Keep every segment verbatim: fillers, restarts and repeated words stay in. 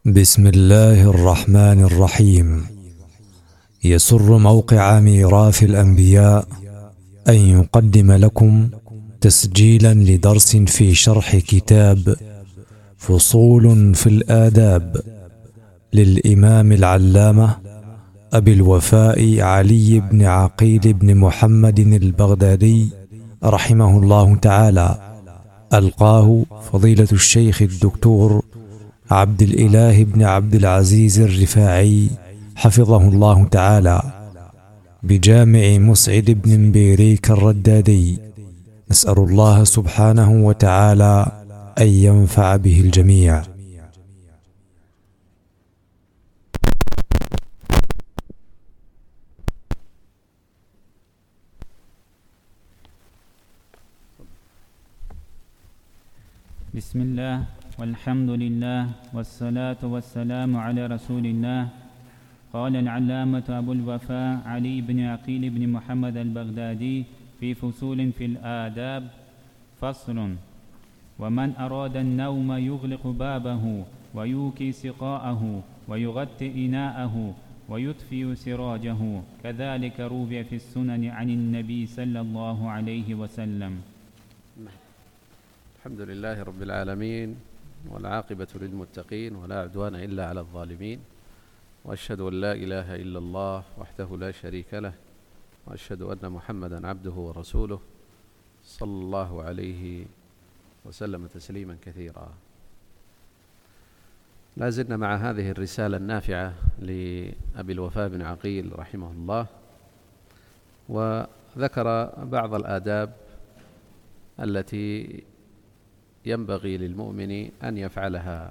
بسم الله الرحمن الرحيم. يسر موقع ميراث الأنبياء أن يقدم لكم تسجيلا لدرس في شرح كتاب فصول في الآداب للإمام العلامة أبي الوفاء علي بن عقيل بن محمد البغدادي رحمه الله تعالى، ألقاه فضيلة الشيخ الدكتور عبد الإله بن عبد العزيز الرفاعي حفظه الله تعالى بجامع مسعد بن مبيريك الردادي. نسأل الله سبحانه وتعالى أن ينفع به الجميع. بسم الله والحمد لله والصلاة والسلام على رسول الله. قال العلامة أبو الوفاء علي بن عقيل بن محمد البغدادي في فصول في الآداب: فصل. ومن أراد النوم يغلق بابه ويوكي سقاءه ويغطي إناءه ويطفئ سراجه، كذلك روي في السنن عن النبي صلى الله عليه وسلم. الحمد لله رب العالمين، والعاقبة للمتقين، ولا عدوان إلا على الظالمين، وأشهد أن لا إله إلا الله وحده لا شريك له، وأشهد أن محمدا عبده ورسوله صلى الله عليه وسلم تسليما كثيرا. لا زلنا مع هذه الرسالة النافعة لأبي الوفاء بن عقيل رحمه الله، وذكر بعض الآداب التي ينبغي للمؤمن أن يفعلها،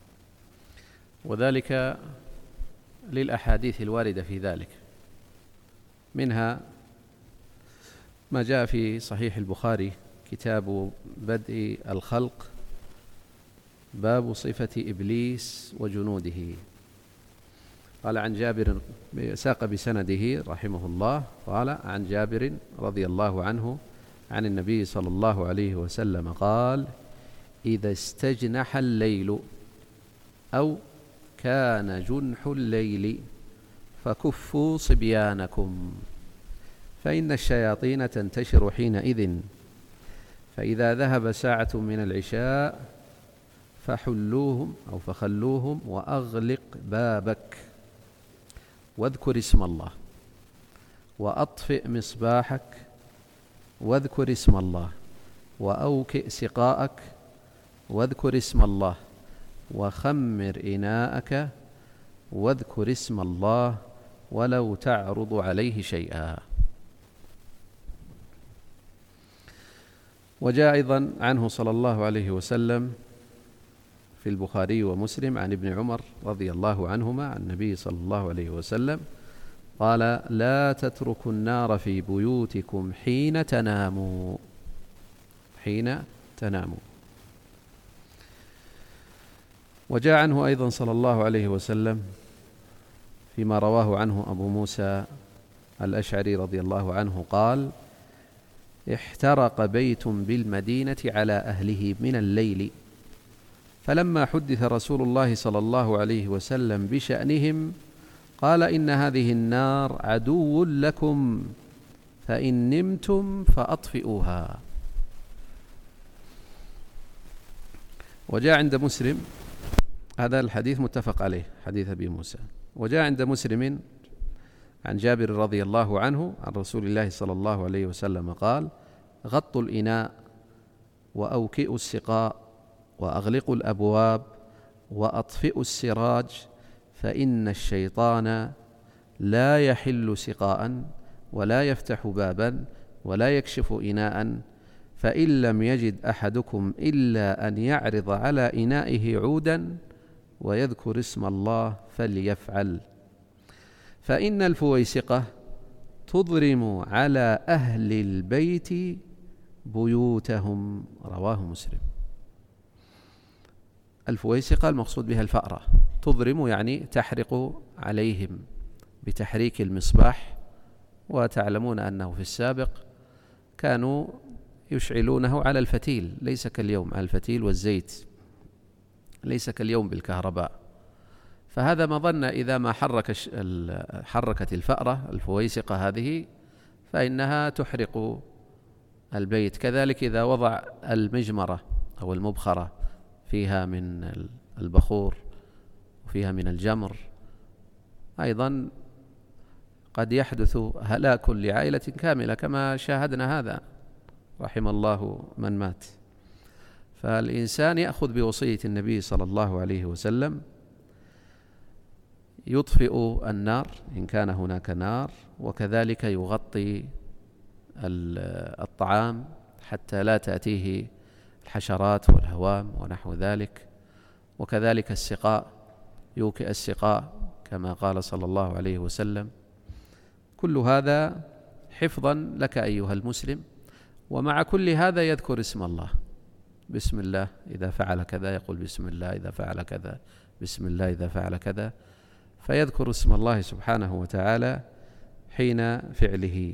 وذلك للأحاديث الواردة في ذلك. منها ما جاء في صحيح البخاري كتاب بدء الخلق، باب صفة إبليس وجنوده. قال عن جابر، ساق بسنده رحمه الله، قال عن جابر رضي الله عنه عن النبي صلى الله عليه وسلم قال: إذا استجنح الليل أو كان جنح الليل فكفوا صبيانكم، فإن الشياطين تنتشر حينئذ، فإذا ذهب ساعة من العشاء فحلوهم أو فخلوهم وأغلق بابك، واذكر اسم الله، وأطفئ مصباحك، واذكر اسم الله، وأوكئ سقاءك، واذكر اسم الله، وخمر إناءك، واذكر اسم الله، ولو تعرض عليه شيئا. وجاء أيضا عنه صلى الله عليه وسلم في البخاري ومسلم عن ابن عمر رضي الله عنهما عن النبي صلى الله عليه وسلم قال: لا تتركوا النار في بيوتكم حين تناموا حين تناموا. وجاء عنه أيضا صلى الله عليه وسلم فيما رواه عنه أبو موسى الأشعري رضي الله عنه قال: احترق بيت بالمدينة على أهله من الليل، فلما حدث رسول الله صلى الله عليه وسلم بشأنهم قال: إن هذه النار عدو لكم، فإن نمتم فأطفئوها. وجاء عند مسلم، هذا الحديث متفق عليه، حديث أبي موسى. وجاء عند مسلم عن جابر رضي الله عنه عن رسول الله صلى الله عليه وسلم قال: غطوا الإناء، وأوكئوا السقاء، وأغلقوا الأبواب، وأطفئوا السراج، فإن الشيطان لا يحل سقاء، ولا يفتح بابا، ولا يكشف إناء، فإن لم يجد أحدكم إلا أن يعرض على إنائه عودا ويذكر اسم الله فليفعل، فإن الفويسقة تضرم على أهل البيت بيوتهم. رواه مسلم. الفويسقة المقصود بها الفأرة، تضرم يعني تحرق عليهم بتحريك المصباح. وتعلمون أنه في السابق كانوا يشعلونه على الفتيل، ليس كاليوم على الفتيل والزيت، ليس كاليوم بالكهرباء. فهذا مظن إذا ما حرك حركت الفأرة الفويسقة هذه فإنها تحرق البيت. كذلك إذا وضع المجمرة أو المبخرة فيها من البخور وفيها من الجمر أيضا قد يحدث هلاك لعائلة كاملة كما شاهدنا هذا، رحم الله من مات. فالإنسان يأخذ بوصية النبي صلى الله عليه وسلم، يطفئ النار إن كان هناك نار، وكذلك يغطي الطعام حتى لا تأتيه الحشرات والهوام ونحو ذلك، وكذلك السقاء، يوكئ السقاء كما قال صلى الله عليه وسلم. كل هذا حفظا لك أيها المسلم، ومع كل هذا يذكر اسم الله، بسم الله إذا فعل كذا يقول بسم الله إذا فعل كذا، بسم الله إذا فعل كذا، فيذكر اسم الله سبحانه وتعالى حين فعله.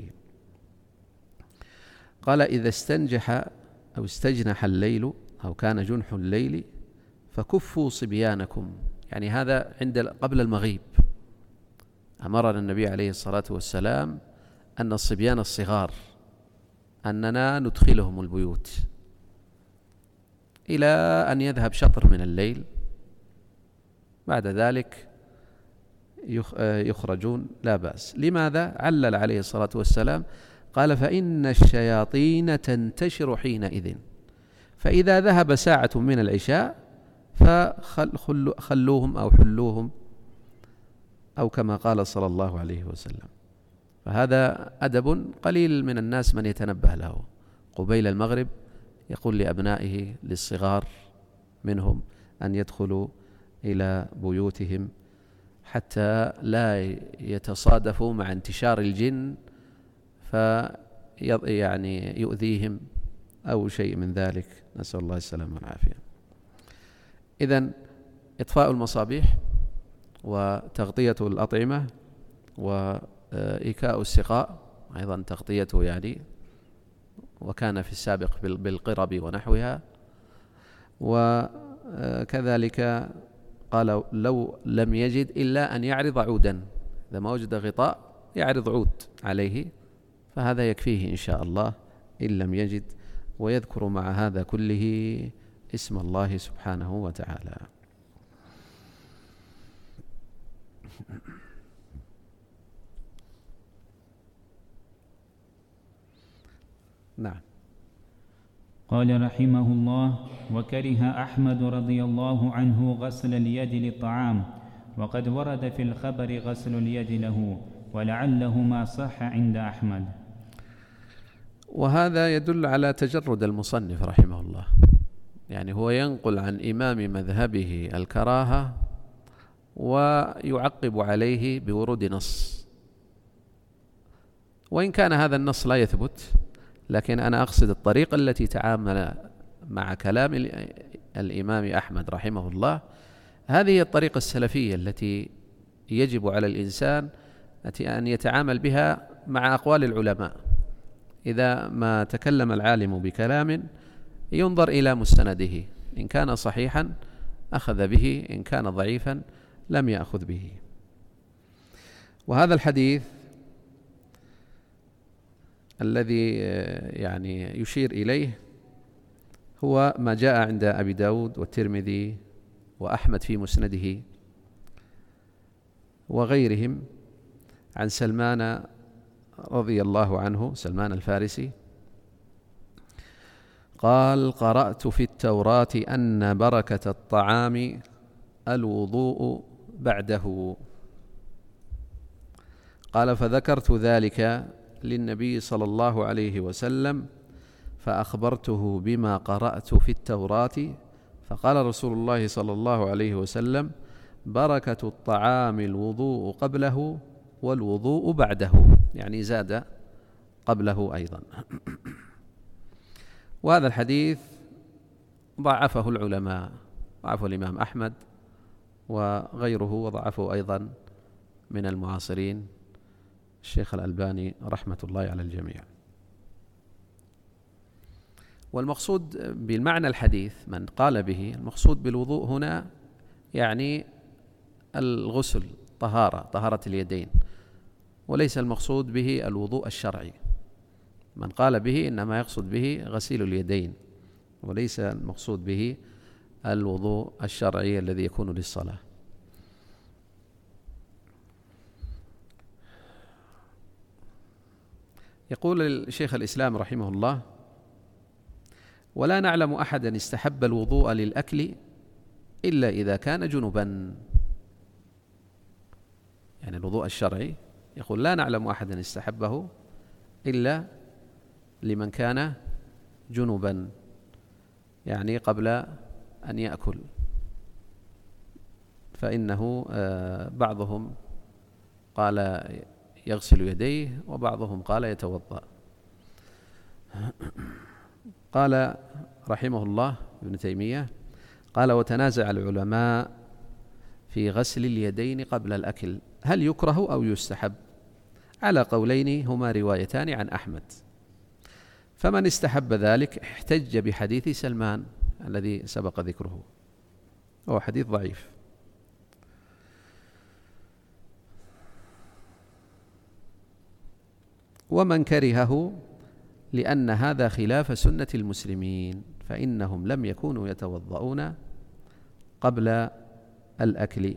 قال إذا استنجح أو استجنح الليل أو كان جنح الليل فكفوا صبيانكم، يعني هذا عند قبل المغيب. أمرنا النبي عليه الصلاة والسلام أن الصبيان الصغار أننا ندخلهم البيوت إلى أن يذهب شطر من الليل، بعد ذلك يخرجون لا بأس. لماذا؟ علل عليه الصلاة والسلام قال فإن الشياطين تنتشر حينئذ، فإذا ذهب ساعة من العشاء فخلوهم أو حلوهم، أو كما قال صلى الله عليه وسلم. فهذا أدب قليل من الناس من يتنبه له. قبيل المغرب يقول لأبنائه للصغار منهم أن يدخلوا إلى بيوتهم حتى لا يتصادفوا مع انتشار الجن فيعني يؤذيهم أو شيء من ذلك، نسأل الله السلامة والعافية. إذن إطفاء المصابيح وتغطية الأطعمة وإيكاء السقاء أيضا تغطيته، يعني وكان في السابق بالقرب ونحوها. وكذلك قال لو لم يجد إلا أن يعرض عودا، إذا ما وجد غطاء يعرض عود عليه فهذا يكفيه إن شاء الله إن لم يجد، ويذكر مع هذا كله اسم الله سبحانه وتعالى. نعم. قال رحمه الله: وكره أحمد رضي الله عنه غسل اليد للطعام، وقد ورد في الخبر غسل اليد له، ولعله ما صح عند أحمد. وهذا يدل على تجرد المصنف رحمه الله، يعني هو ينقل عن إمام مذهبه الكراهة ويعقب عليه بورود نص، وإن كان هذا النص لا يثبت، لكن أنا أقصد الطريقة التي تعامل مع كلام الإمام أحمد رحمه الله. هذه الطريقة السلفية التي يجب على الإنسان أن يتعامل بها مع أقوال العلماء. إذا ما تكلم العالم بكلام ينظر إلى مستنده، إن كان صحيحا أخذ به، إن كان ضعيفا لم يأخذ به. وهذا الحديث الذي يعني يشير إليه هو ما جاء عند أبي داود والترمذي وأحمد في مسنده وغيرهم عن سلمان رضي الله عنه، سلمان الفارسي، قال: قرأت في التوراة أن بركة الطعام الوضوء بعده. قال: فذكرت ذلك للنبي صلى الله عليه وسلم فأخبرته بما قرأت في التوراة، فقال رسول الله صلى الله عليه وسلم: بركة الطعام الوضوء قبله والوضوء بعده، يعني زاد قبله أيضا. وهذا الحديث ضعفه العلماء، ضعفه الإمام أحمد وغيره، وضعفه أيضا من المعاصرين الشيخ الألباني رحمة الله على الجميع. والمقصود بالمعنى الحديث من قال به، المقصود بالوضوء هنا يعني الغسل طهارة طهارة اليدين، وليس المقصود به الوضوء الشرعي. من قال به إنما يقصد به غسيل اليدين، وليس المقصود به الوضوء الشرعي الذي يكون للصلاة. يقول الشيخ الإسلام رحمه الله: ولا نعلم أحدا استحب الوضوء للأكل إلا إذا كان جنبا. يعني الوضوء الشرعي يقول لا نعلم أحدا استحبه إلا لمن كان جنبا، يعني قبل أن يأكل، فإنه بعضهم قال يغسل يديه وبعضهم قال يتوضأ. قال رحمه الله ابن تيمية قال: وتنازع العلماء في غسل اليدين قبل الأكل هل يكره أو يستحب، على قولين هما روايتان عن أحمد. فمن استحب ذلك احتج بحديث سلمان الذي سبق ذكره، وهو حديث ضعيف. ومن كرهه لأن هذا خلاف سنة المسلمين، فإنهم لم يكونوا يتوضؤون قبل الأكل،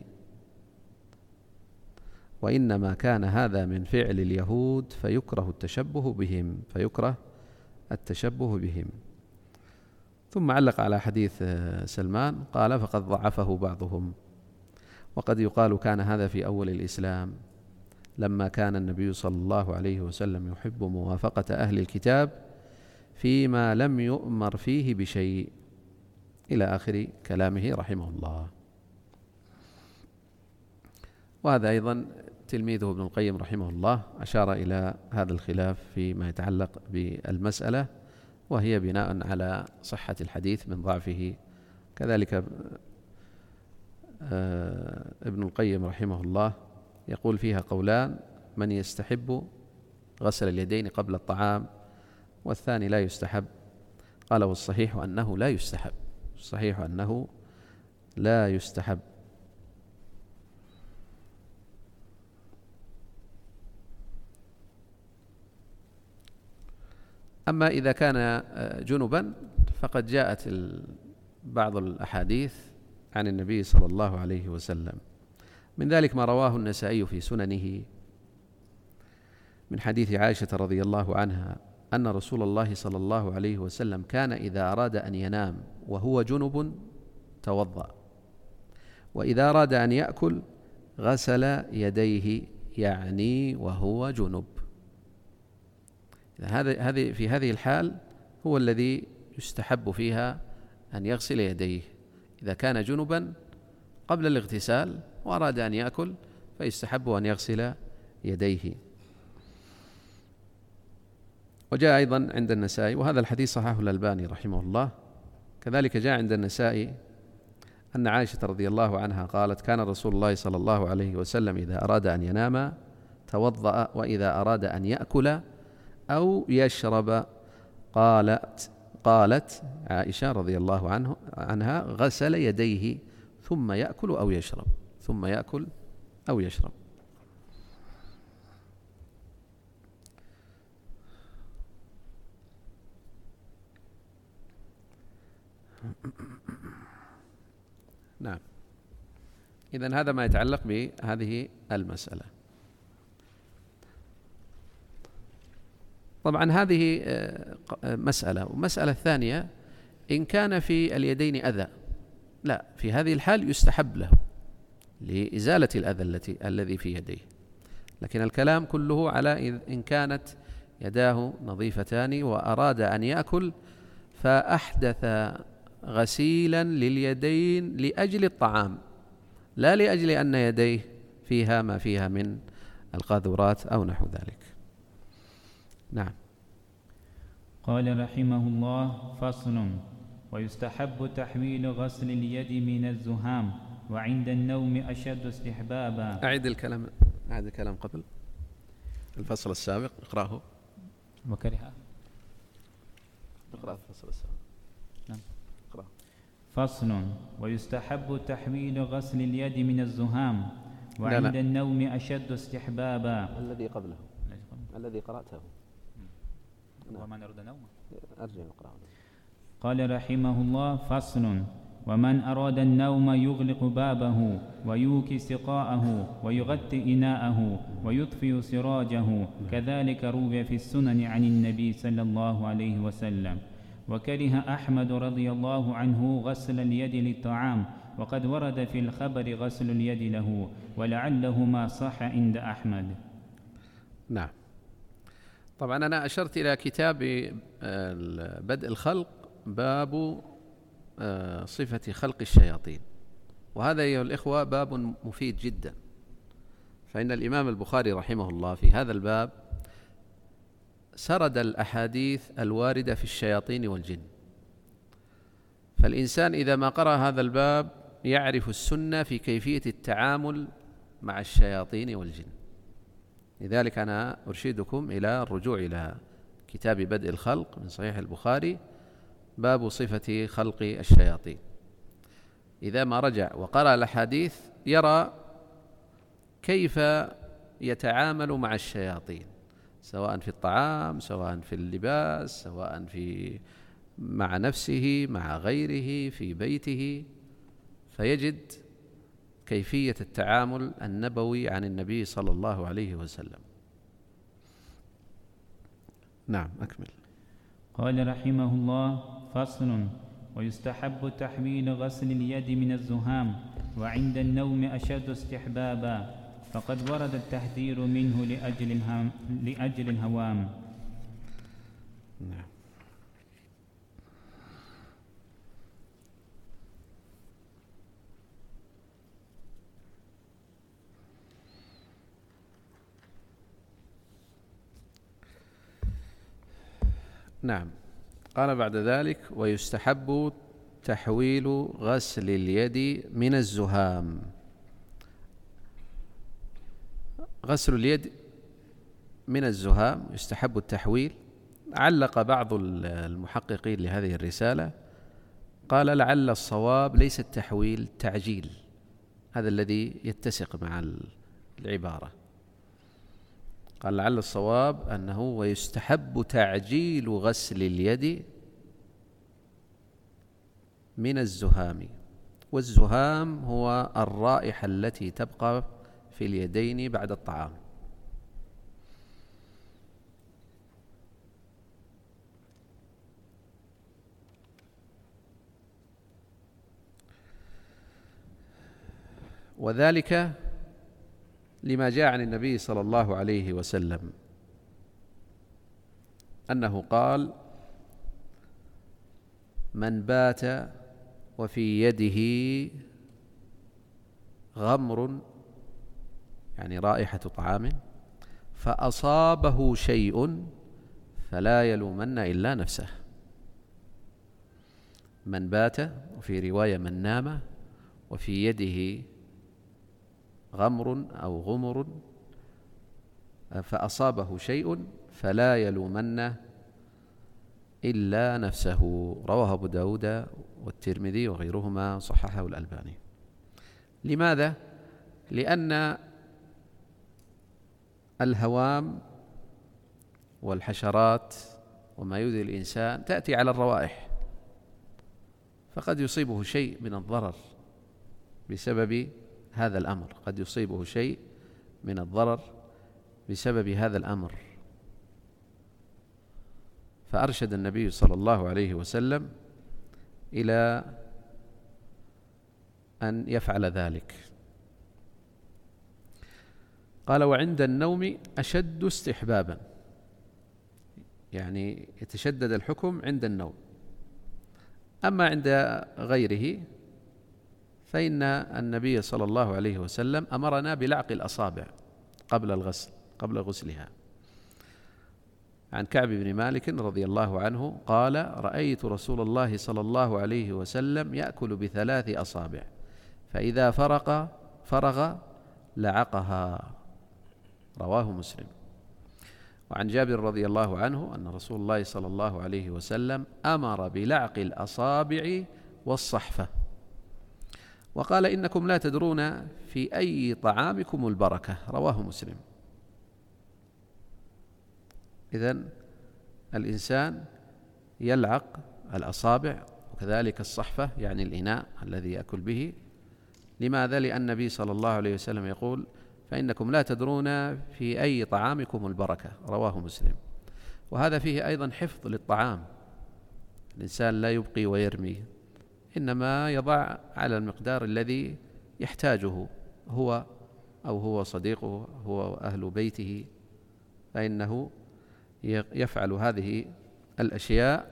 وإنما كان هذا من فعل اليهود، فيكره التشبه بهم فيكره التشبه بهم. ثم علق على حديث سلمان قال: فقد ضعفه بعضهم، وقد يقال كان هذا في أول الإسلام لما كان النبي صلى الله عليه وسلم يحب موافقة أهل الكتاب فيما لم يؤمر فيه بشيء، إلى آخر كلامه رحمه الله. وهذا أيضا تلميذه ابن القيم رحمه الله أشار إلى هذا الخلاف فيما يتعلق بالمسألة، وهي بناء على صحة الحديث من ضعفه. كذلك ابن القيم رحمه الله يقول فيها قولان: من يستحب غسل اليدين قبل الطعام، والثاني لا يستحب. قال: والصحيح أنه لا يستحب، الصحيح أنه لا يستحب. أما إذا كان جنبا فقد جاءت بعض الأحاديث عن النبي صلى الله عليه وسلم، من ذلك ما رواه النسائي في سننه من حديث عائشة رضي الله عنها أن رسول الله صلى الله عليه وسلم كان إذا أراد أن ينام وهو جنب توضأ، وإذا أراد أن يأكل غسل يديه، يعني وهو جنب. هذه في هذه الحال هو الذي يستحب فيها أن يغسل يديه. إذا كان جنبا قبل الاغتسال وأراد أن يأكل فيستحب أن يغسل يديه. وجاء أيضا عند النسائي، وهذا الحديث صححه الألباني رحمه الله، كذلك جاء عند النسائي أن عائشة رضي الله عنها قالت: كان رسول الله صلى الله عليه وسلم إذا أراد أن ينام توضأ، وإذا أراد أن يأكل أو يشرب قالت قالت عائشة رضي الله عنه عنها غسل يديه ثم يأكل أو يشرب ثم يأكل أو يشرب. نعم، إذن هذا ما يتعلق بهذه المسألة. طبعا هذه مسألة. والمسألة الثانية إن كان في اليدين أذى، لا، في هذه الحال يستحب له لإزالة الأذى التي الذي في يديه، لكن الكلام كله على إن كانت يداه نظيفتان وأراد أن يأكل فأحدث غسيلا لليدين لأجل الطعام، لا لأجل أن يديه فيها ما فيها من القاذورات أو نحو ذلك. نعم. قال رحمه الله: فصل: ويستحب تحويل غسل اليد من الزهام، وعند النوم أشد استحبابا. أعد الكلام أعد الكلام قبل الفصل السابق، اقرأه. وكره اقرأ الفصل السابق. نعم. اقرأ. فصل. ويستحب تحويل غسل اليد من الزهام وعند لا لا. النوم أشد استحبابا. الذي قبله الذي قرأته ومن أراد نومه أرجع نقرأه. قال رحمه الله: فصل. ومن أراد النوم يغلق بابه ويوكي سقاءه ويغطي إناءه ويطفئ سراجه، كذلك روي في السنن عن النبي صلى الله عليه وسلم. وكره أحمد رضي الله عنه غسل اليد للطعام، وقد ورد في الخبر غسل اليد له، ولعله ما صح عند أحمد. نعم. طبعا أنا أشرت إلى كتاب بدء الخلق باب صفة خلق الشياطين، وهذا أيها الإخوة باب مفيد جدا، فإن الإمام البخاري رحمه الله في هذا الباب سرد الأحاديث الواردة في الشياطين والجن، فالإنسان إذا ما قرأ هذا الباب يعرف السنة في كيفية التعامل مع الشياطين والجن. لذلك أنا أرشدكم إلى الرجوع إلى كتاب بدء الخلق من صحيح البخاري باب صفة خلق الشياطين. إذا ما رجع وقرأ الأحاديث يرى كيف يتعامل مع الشياطين، سواء في الطعام، سواء في اللباس، سواء في مع نفسه، مع غيره، في بيته، فيجد كيفية التعامل النبوي عن النبي صلى الله عليه وسلم. نعم، أكمل. قال رحمه الله: فصل. ويستحب تحويل غسل اليد من الزهام وعند النوم أشد استحبابا، فقد ورد التحذير منه لأجل الهم لأجل الهوام. نعم. نعم. قال بعد ذلك: ويستحب تحويل غسل اليد من الزهام. غسل اليد من الزهام يستحب التحويل. علق بعض المحققين لهذه الرسالة قال: لعل الصواب ليس التحويل، تعجيل، هذا الذي يتسق مع العبارة. قال: لعل الصواب أنه ويستحب تعجيل غسل اليد من الزهام، والزهام هو الرائحة التي تبقى في اليدين بعد الطعام. وذلك لما جاء عن النبي صلى الله عليه وسلم أنه قال: من بات وفي يده غمر، يعني رائحة طعام، فأصابه شيء فلا يلومن إلا نفسه. من بات، وفي رواية من نام، وفي يده غمر أو غمر فأصابه شيء فلا يلومن إلا نفسه. رواه أبو داود والترمذي وغيرهما، صححه الألباني. لماذا؟ لأن الهوام والحشرات وما يؤذي الإنسان تأتي على الروائح، فقد يصيبه شيء من الضرر بسبب هذا الأمر، قد يصيبه شيء من الضرر بسبب هذا الأمر. فأرشد النبي صلى الله عليه وسلم إلى أن يفعل ذلك. قال: وعند النوم أشد استحبابا، يعني يتشدد الحكم عند النوم. أما عند غيره فإن النبي صلى الله عليه وسلم أمرنا بلعق الأصابع قبل الغسل، قبل غسلها. عن كعب بن مالك رضي الله عنه قال: رأيت رسول الله صلى الله عليه وسلم يأكل بثلاث أصابع، فإذا فرغ فرغ لعقها. رواه مسلم. وعن جابر رضي الله عنه أن رسول الله صلى الله عليه وسلم أمر بلعق الأصابع والصحفة. وقال إنكم لا تدرون في أي طعامكم البركة، رواه مسلم. إذن الإنسان يلعق الأصابع وكذلك الصحفة يعني الإناء الذي يأكل به. لماذا؟ لأن النبي صلى الله عليه وسلم يقول فإنكم لا تدرون في أي طعامكم البركة، رواه مسلم. وهذا فيه أيضا حفظ للطعام، الإنسان لا يبقي ويرمي، إنما يضع على المقدار الذي يحتاجه هو أو هو صديقه هو أهل بيته، فإنه يفعل هذه الأشياء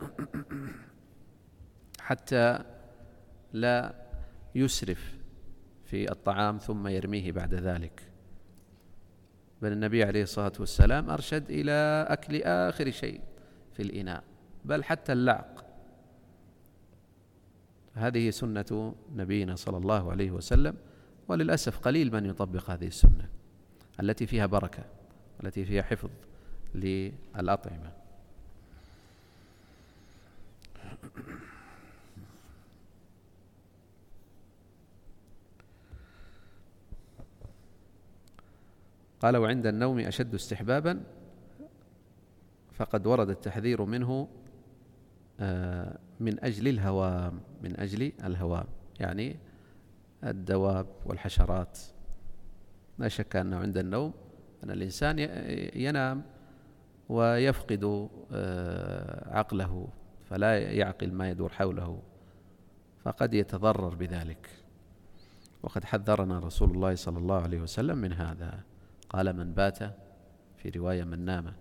حتى لا يسرف في الطعام ثم يرميه بعد ذلك. بل النبي عليه الصلاة والسلام أرشد إلى أكل آخر شيء في الإناء، بل حتى اللعق. هذه سنة نبينا صلى الله عليه وسلم، وللأسف قليل من يطبق هذه السنة التي فيها بركة، التي فيها حفظ للأطعمة. قال وعند النوم أشد استحبابا، فقد ورد التحذير منه من أجل الهوام، من أجل الهوام يعني الدواب والحشرات. لا شك أنه عند النوم أن الإنسان ينام ويفقد عقله، فلا يعقل ما يدور حوله، فقد يتضرر بذلك. وقد حذرنا رسول الله صلى الله عليه وسلم من هذا، قال من بات، في رواية من نام.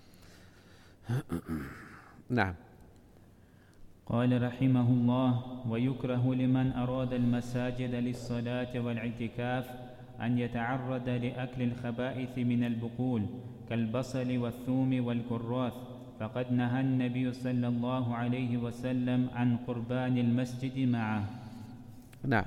نعم. قال رحمه الله: ويكره لمن أراد المساجد للصلاة والاعتكاف أن يتعرض لأكل الخبائث من البقول كالبصل والثوم والكراث، فقد نهى النبي صلى الله عليه وسلم عن قربان المسجد معه. نعم.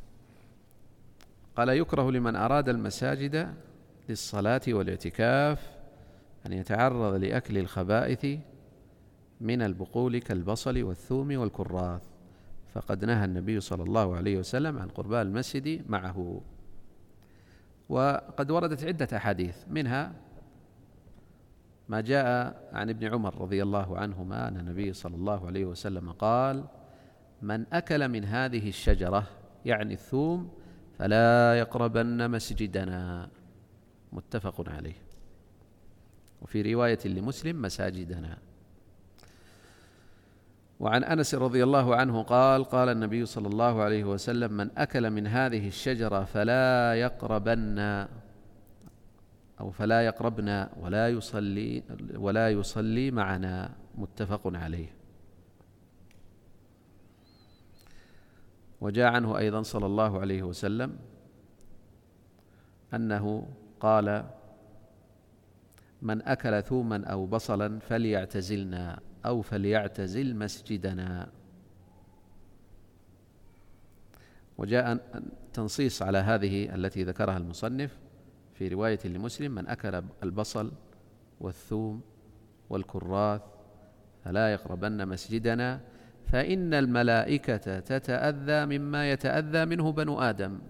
قال يكره لمن أراد المساجد للصلاة والاعتكاف أن يتعرض لأكل الخبائث من البقول كالبصل والثوم والكراث، فقد نهى النبي صلى الله عليه وسلم عن قربان المسجد معه. وقد وردت عدة أحاديث، منها ما جاء عن ابن عمر رضي الله عنهما أن النبي صلى الله عليه وسلم قال: من أكل من هذه الشجرة يعني الثوم فلا يقربن مسجدنا، متفق عليه. وفي رواية لمسلم مساجدنا. وعن أنس رضي الله عنه قال: قال النبي صلى الله عليه وسلم: من أكل من هذه الشجرة فلا يقربن أو فلا يقربنا ولا يصلي ولا يصلي معنا، متفق عليه. وجاء عنه أيضا صلى الله عليه وسلم أنه قال: من أكل ثوما أو بصلا فليعتزلنا أو فليعتزل مسجدنا. وجاء تنصيص على هذه التي ذكرها المصنف في رواية لمسلم: من أكل البصل والثوم والكراث فلا يقربن مسجدنا فإن الملائكة تتأذى مما يتأذى منه بنو آدم.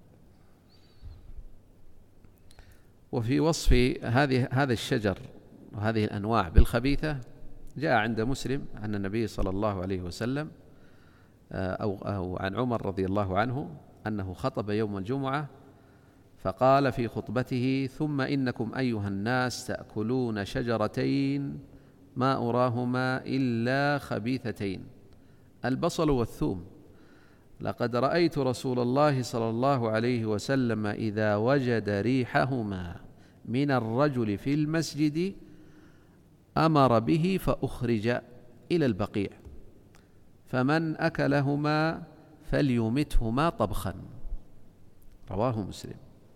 وفي وصف هذه هذا الشجر وهذه الأنواع بالخبيثة جاء عند مسلم أن النبي صلى الله عليه وسلم أو, أو عن عمر رضي الله عنه أنه خطب يوم الجمعة فقال في خطبته: ثم إنكم أيها الناس تأكلون شجرتين ما أراهما إلا خبيثتين، البصل والثوم، لقد رأيت رسول الله صلى الله عليه وسلم إذا وجد ريحهما من الرجل في المسجد أمر به فأخرج إلى البقيع، فمن أكلهما فليمتهما طبخا، رواه مسلم.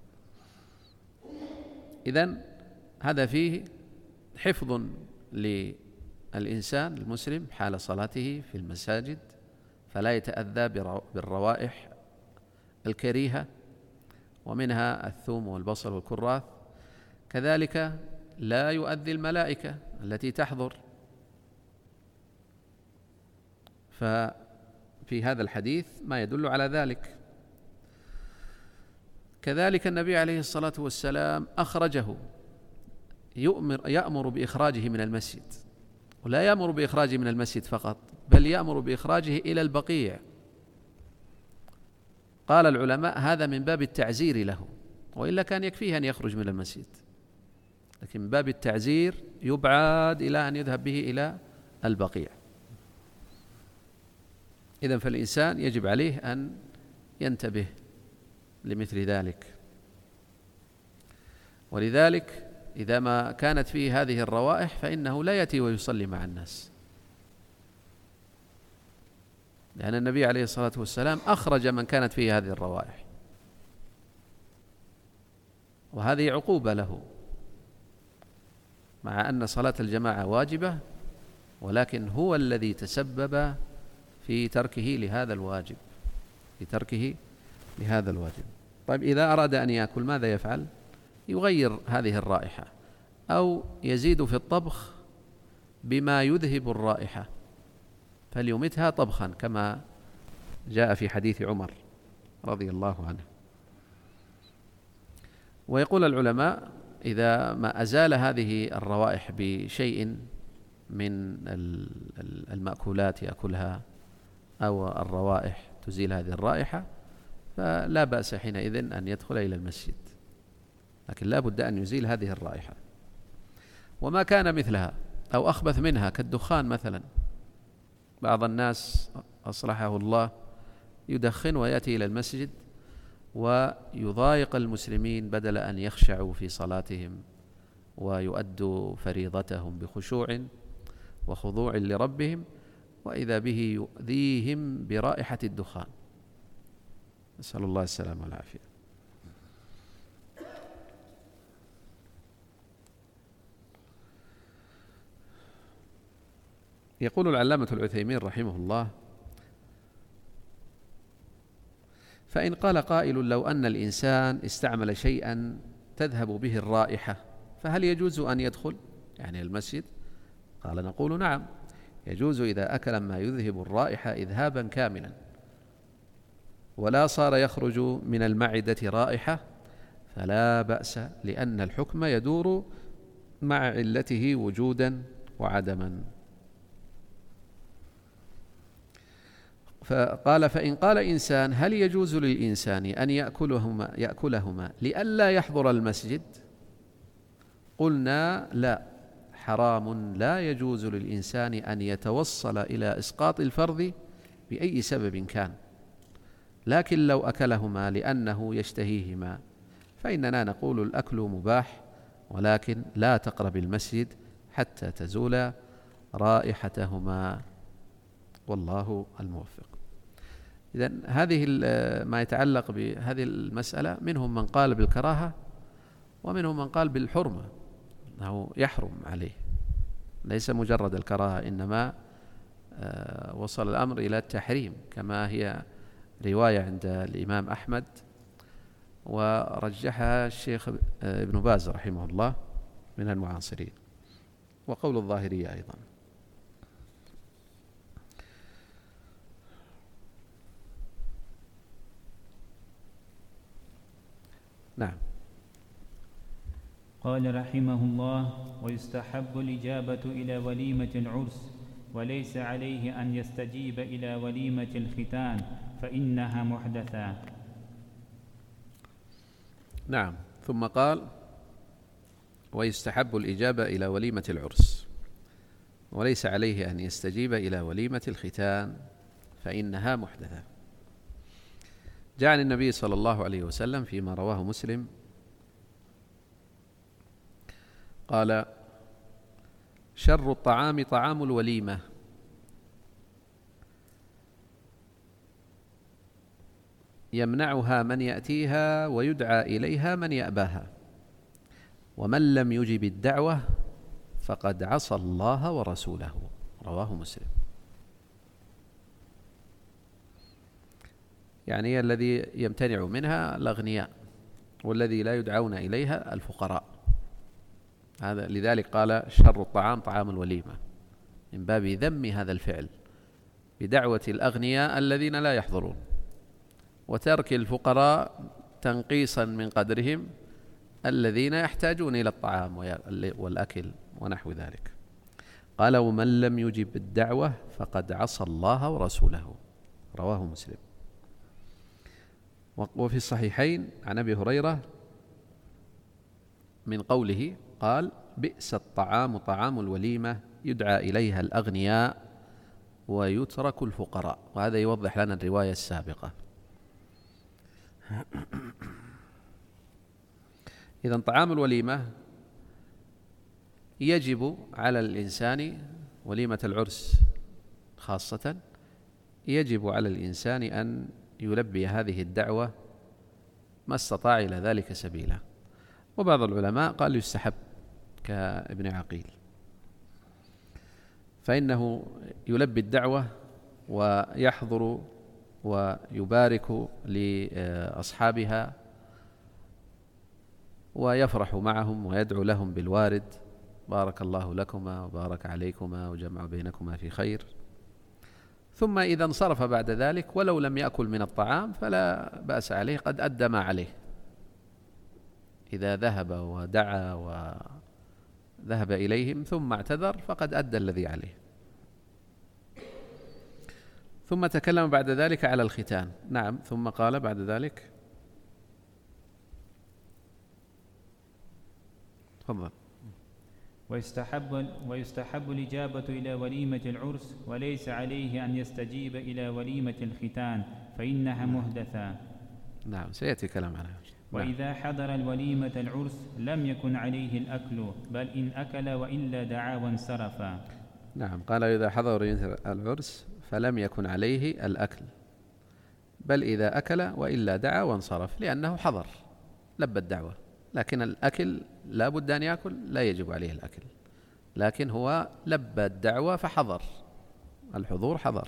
إذن هذا فيه حفظ للإنسان المسلم حال صلاته في المساجد، فلا يتأذى بالروائح الكريهة، ومنها الثوم والبصل والكراث. كذلك لا يؤذي الملائكة التي تحضر، في هذا الحديث ما يدل على ذلك. كذلك النبي عليه الصلاة والسلام أخرجه، يؤمر يأمر بإخراجه من المسجد، ولا يأمر بإخراجه من المسجد فقط، بل يأمر بإخراجه إلى البقيع. قال العلماء هذا من باب التعزير له، وإلا كان يكفيه أن يخرج من المسجد، لكن من باب التعزير يبعد إلى أن يذهب به إلى البقيع. إذن فالإنسان يجب عليه أن ينتبه لمثل ذلك. ولذلك إذا ما كانت فيه هذه الروائح فإنه لا يأتي ويصلي مع الناس، لأن النبي عليه الصلاة والسلام أخرج من كانت فيه هذه الروائح، وهذه عقوبة له، مع أن صلاة الجماعة واجبة، ولكن هو الذي تسبب في تركه لهذا الواجب في تركه لهذا الواجب. طيب إذا أراد أن يأكل ماذا يفعل؟ يغير هذه الرائحة، أو يزيد في الطبخ بما يذهب الرائحة، فليمتها طبخا كما جاء في حديث عمر رضي الله عنه. ويقول العلماء إذا ما أزال هذه الروائح بشيء من المأكولات يأكلها أو الروائح تزيل هذه الرائحة، فلا بأس حينئذ أن يدخل إلى المسجد، لكن لا بد أن يزيل هذه الرائحة. وما كان مثلها أو أخبث منها كالدخان مثلا، بعض الناس أصلحه الله يدخن ويأتي إلى المسجد ويضايق المسلمين بدل أن يخشعوا في صلاتهم ويؤدوا فريضتهم بخشوع وخضوع لربهم، وإذا به يؤذيهم برائحة الدخان، نسأل الله السلامة والعافية. يقول العلامة العثيمين رحمه الله: فإن قال قائل لو أن الإنسان استعمل شيئا تذهب به الرائحة فهل يجوز أن يدخل يعني المسجد؟ قال نقول نعم، يجوز إذا أكل ما يذهب الرائحة إذهابا كاملا، ولا صار يخرج من المعدة رائحة فلا بأس، لأن الحكم يدور مع علته وجودا وعدما. فقال: فإن قال إنسان هل يجوز للإنسان أن يأكلهما, يأكلهما لئلا يحضر المسجد؟ قلنا لا، حرام، لا يجوز للإنسان أن يتوصل إلى إسقاط الفرض بأي سبب كان، لكن لو أكلهما لأنه يشتهيهما فإننا نقول الأكل مباح، ولكن لا تقرب المسجد حتى تزول رائحتهما، والله الموفق. إذن هذه ما يتعلق بهذه المسألة، منهم من قال بالكراهة ومنهم من قال بالحرمة، أنه يحرم عليه، ليس مجرد الكراهة، إنما وصل الأمر إلى التحريم، كما هي رواية عند الإمام أحمد ورجحها الشيخ ابن باز رحمه الله من المعاصرين، وقول الظاهرية أيضا. نعم. قال رحمه الله: ويستحب الإجابة إلى وليمة العرس، وليس عليه أن يستجيب إلى وليمة الختان فإنها محدثة. نعم. ثم قال: ويستحب الإجابة إلى وليمة العرس، وليس عليه أن يستجيب إلى وليمة الختان فإنها محدثة. جاء عن النبي صلى الله عليه وسلم فيما رواه مسلم قال: شر الطعام طعام الوليمة، يمنعها من يأتيها ويدعى إليها من يأباها، ومن لم يجب الدعوة فقد عصى الله ورسوله. رواه مسلم. يعني الذي يمتنع منها الأغنياء، والذي لا يدعون إليها الفقراء. هذا لذلك قال: شر الطعام طعام الوليمة، من باب ذم هذا الفعل بدعوة الأغنياء الذين لا يحضرون، وترك الفقراء تنقيصا من قدرهم الذين يحتاجون إلى الطعام والأكل ونحو ذلك. قال: ومن لم يجب الدعوة فقد عصى الله ورسوله. رواه مسلم. وفي الصحيحين عن أبي هريرة من قوله قال: بئس الطعام طعام الوليمة يدعى إليها الأغنياء ويترك الفقراء. وهذا يوضح لنا الرواية السابقة. إذن طعام الوليمة يجب على الإنسان، وليمة العرس خاصة، يجب على الإنسان أن يلبي هذه الدعوة ما استطاع إلى ذلك سبيلا. وبعض العلماء قال يستحب كابن عقيل، فإنه يلبي الدعوة ويحضر ويبارك لأصحابها ويفرح معهم ويدعو لهم بالوارد: بارك الله لكما وبارك عليكما وجمع بينكما في خير. ثم إذا انصرف بعد ذلك ولو لم يأكل من الطعام فلا بأس عليه، قد أدى ما عليه. إذا ذهب ودعا وذهب إليهم ثم اعتذر فقد أدى الذي عليه. ثم تكلم بعد ذلك على الختان. نعم. ثم قال بعد ذلك: تفضل. ويستحب, ويستحب الإجابة إلى وليمة العرس، وليس عليه أن يستجيب إلى وليمة الختان فإنها محدثة. نعم، سيأتي كلام عنها. وإذا حضر الوليمة العرس لم يكن عليه الأكل، بل إن أكل وإلا دعا وانصرف. نعم، قال: إذا حضر العرس فلم يكن عليه الأكل، بل إذا أكل وإلا دعا وانصرف، لأنه حضر لبى الدعوة. لكن الأكل لا بد أن يأكل، لا يجب عليه الأكل، لكن هو لبى الدعوة فحضر، الحضور حضر.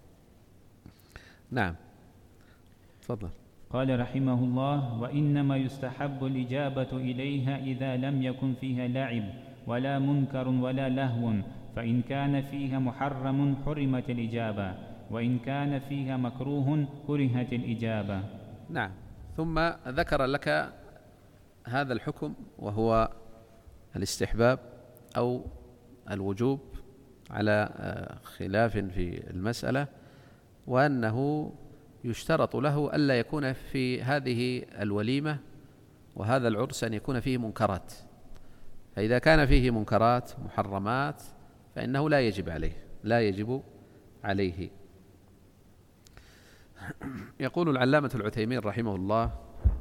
نعم، تفضل. قال رحمه الله: وإنما يستحب الإجابة إليها إذا لم يكن فيها لعب ولا منكر ولا لهو، فإن كان فيها محرم حرمت الإجابة، وإن كان فيها مكروه كرهت الإجابة. نعم. ثم ذكر لك هذا الحكم، وهو الاستحباب أو الوجوب على خلاف في المسألة، وأنه يشترط له ألا يكون في هذه الوليمة وهذا العرس أن يكون فيه منكرات. فإذا كان فيه منكرات محرمات فإنه لا يجب عليه، لا يجب عليه. يقول العلامة العثيمين رحمه الله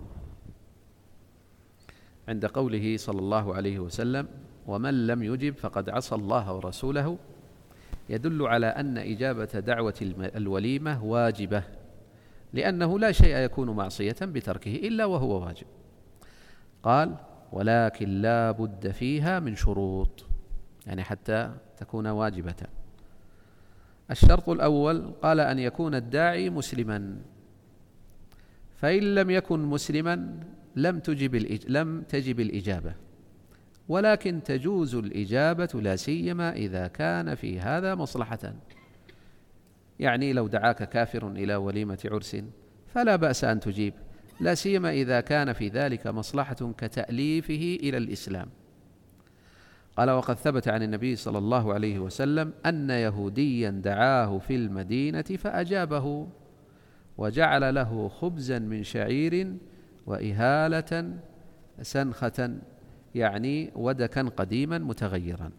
عند قوله صلى الله عليه وسلم: ومن لم يجب فقد عصى الله ورسوله، يدل على أن إجابة دعوة الوليمة واجبة، لأنه لا شيء يكون معصية بتركه إلا وهو واجب. قال: ولكن لا بد فيها من شروط، يعني حتى تكون واجبة. الشرط الأول قال أن يكون الداعي مسلما، فإن لم يكن مسلما لم تجب الإج... لم تجب الإجابة، ولكن تجوز الإجابة لا سيما إذا كان في هذا مصلحة. يعني لو دعاك كافر إلى وليمة عرس فلا بأس أن تجيب، لا سيما إذا كان في ذلك مصلحة كتأليفه إلى الإسلام. قال: وقد ثبت عن النبي صلى الله عليه وسلم أن يهوديا دعاه في المدينة فأجابه، وجعل له خبزا من شعير وإهالة سنخة، يعني ودكا قديما متغيرا.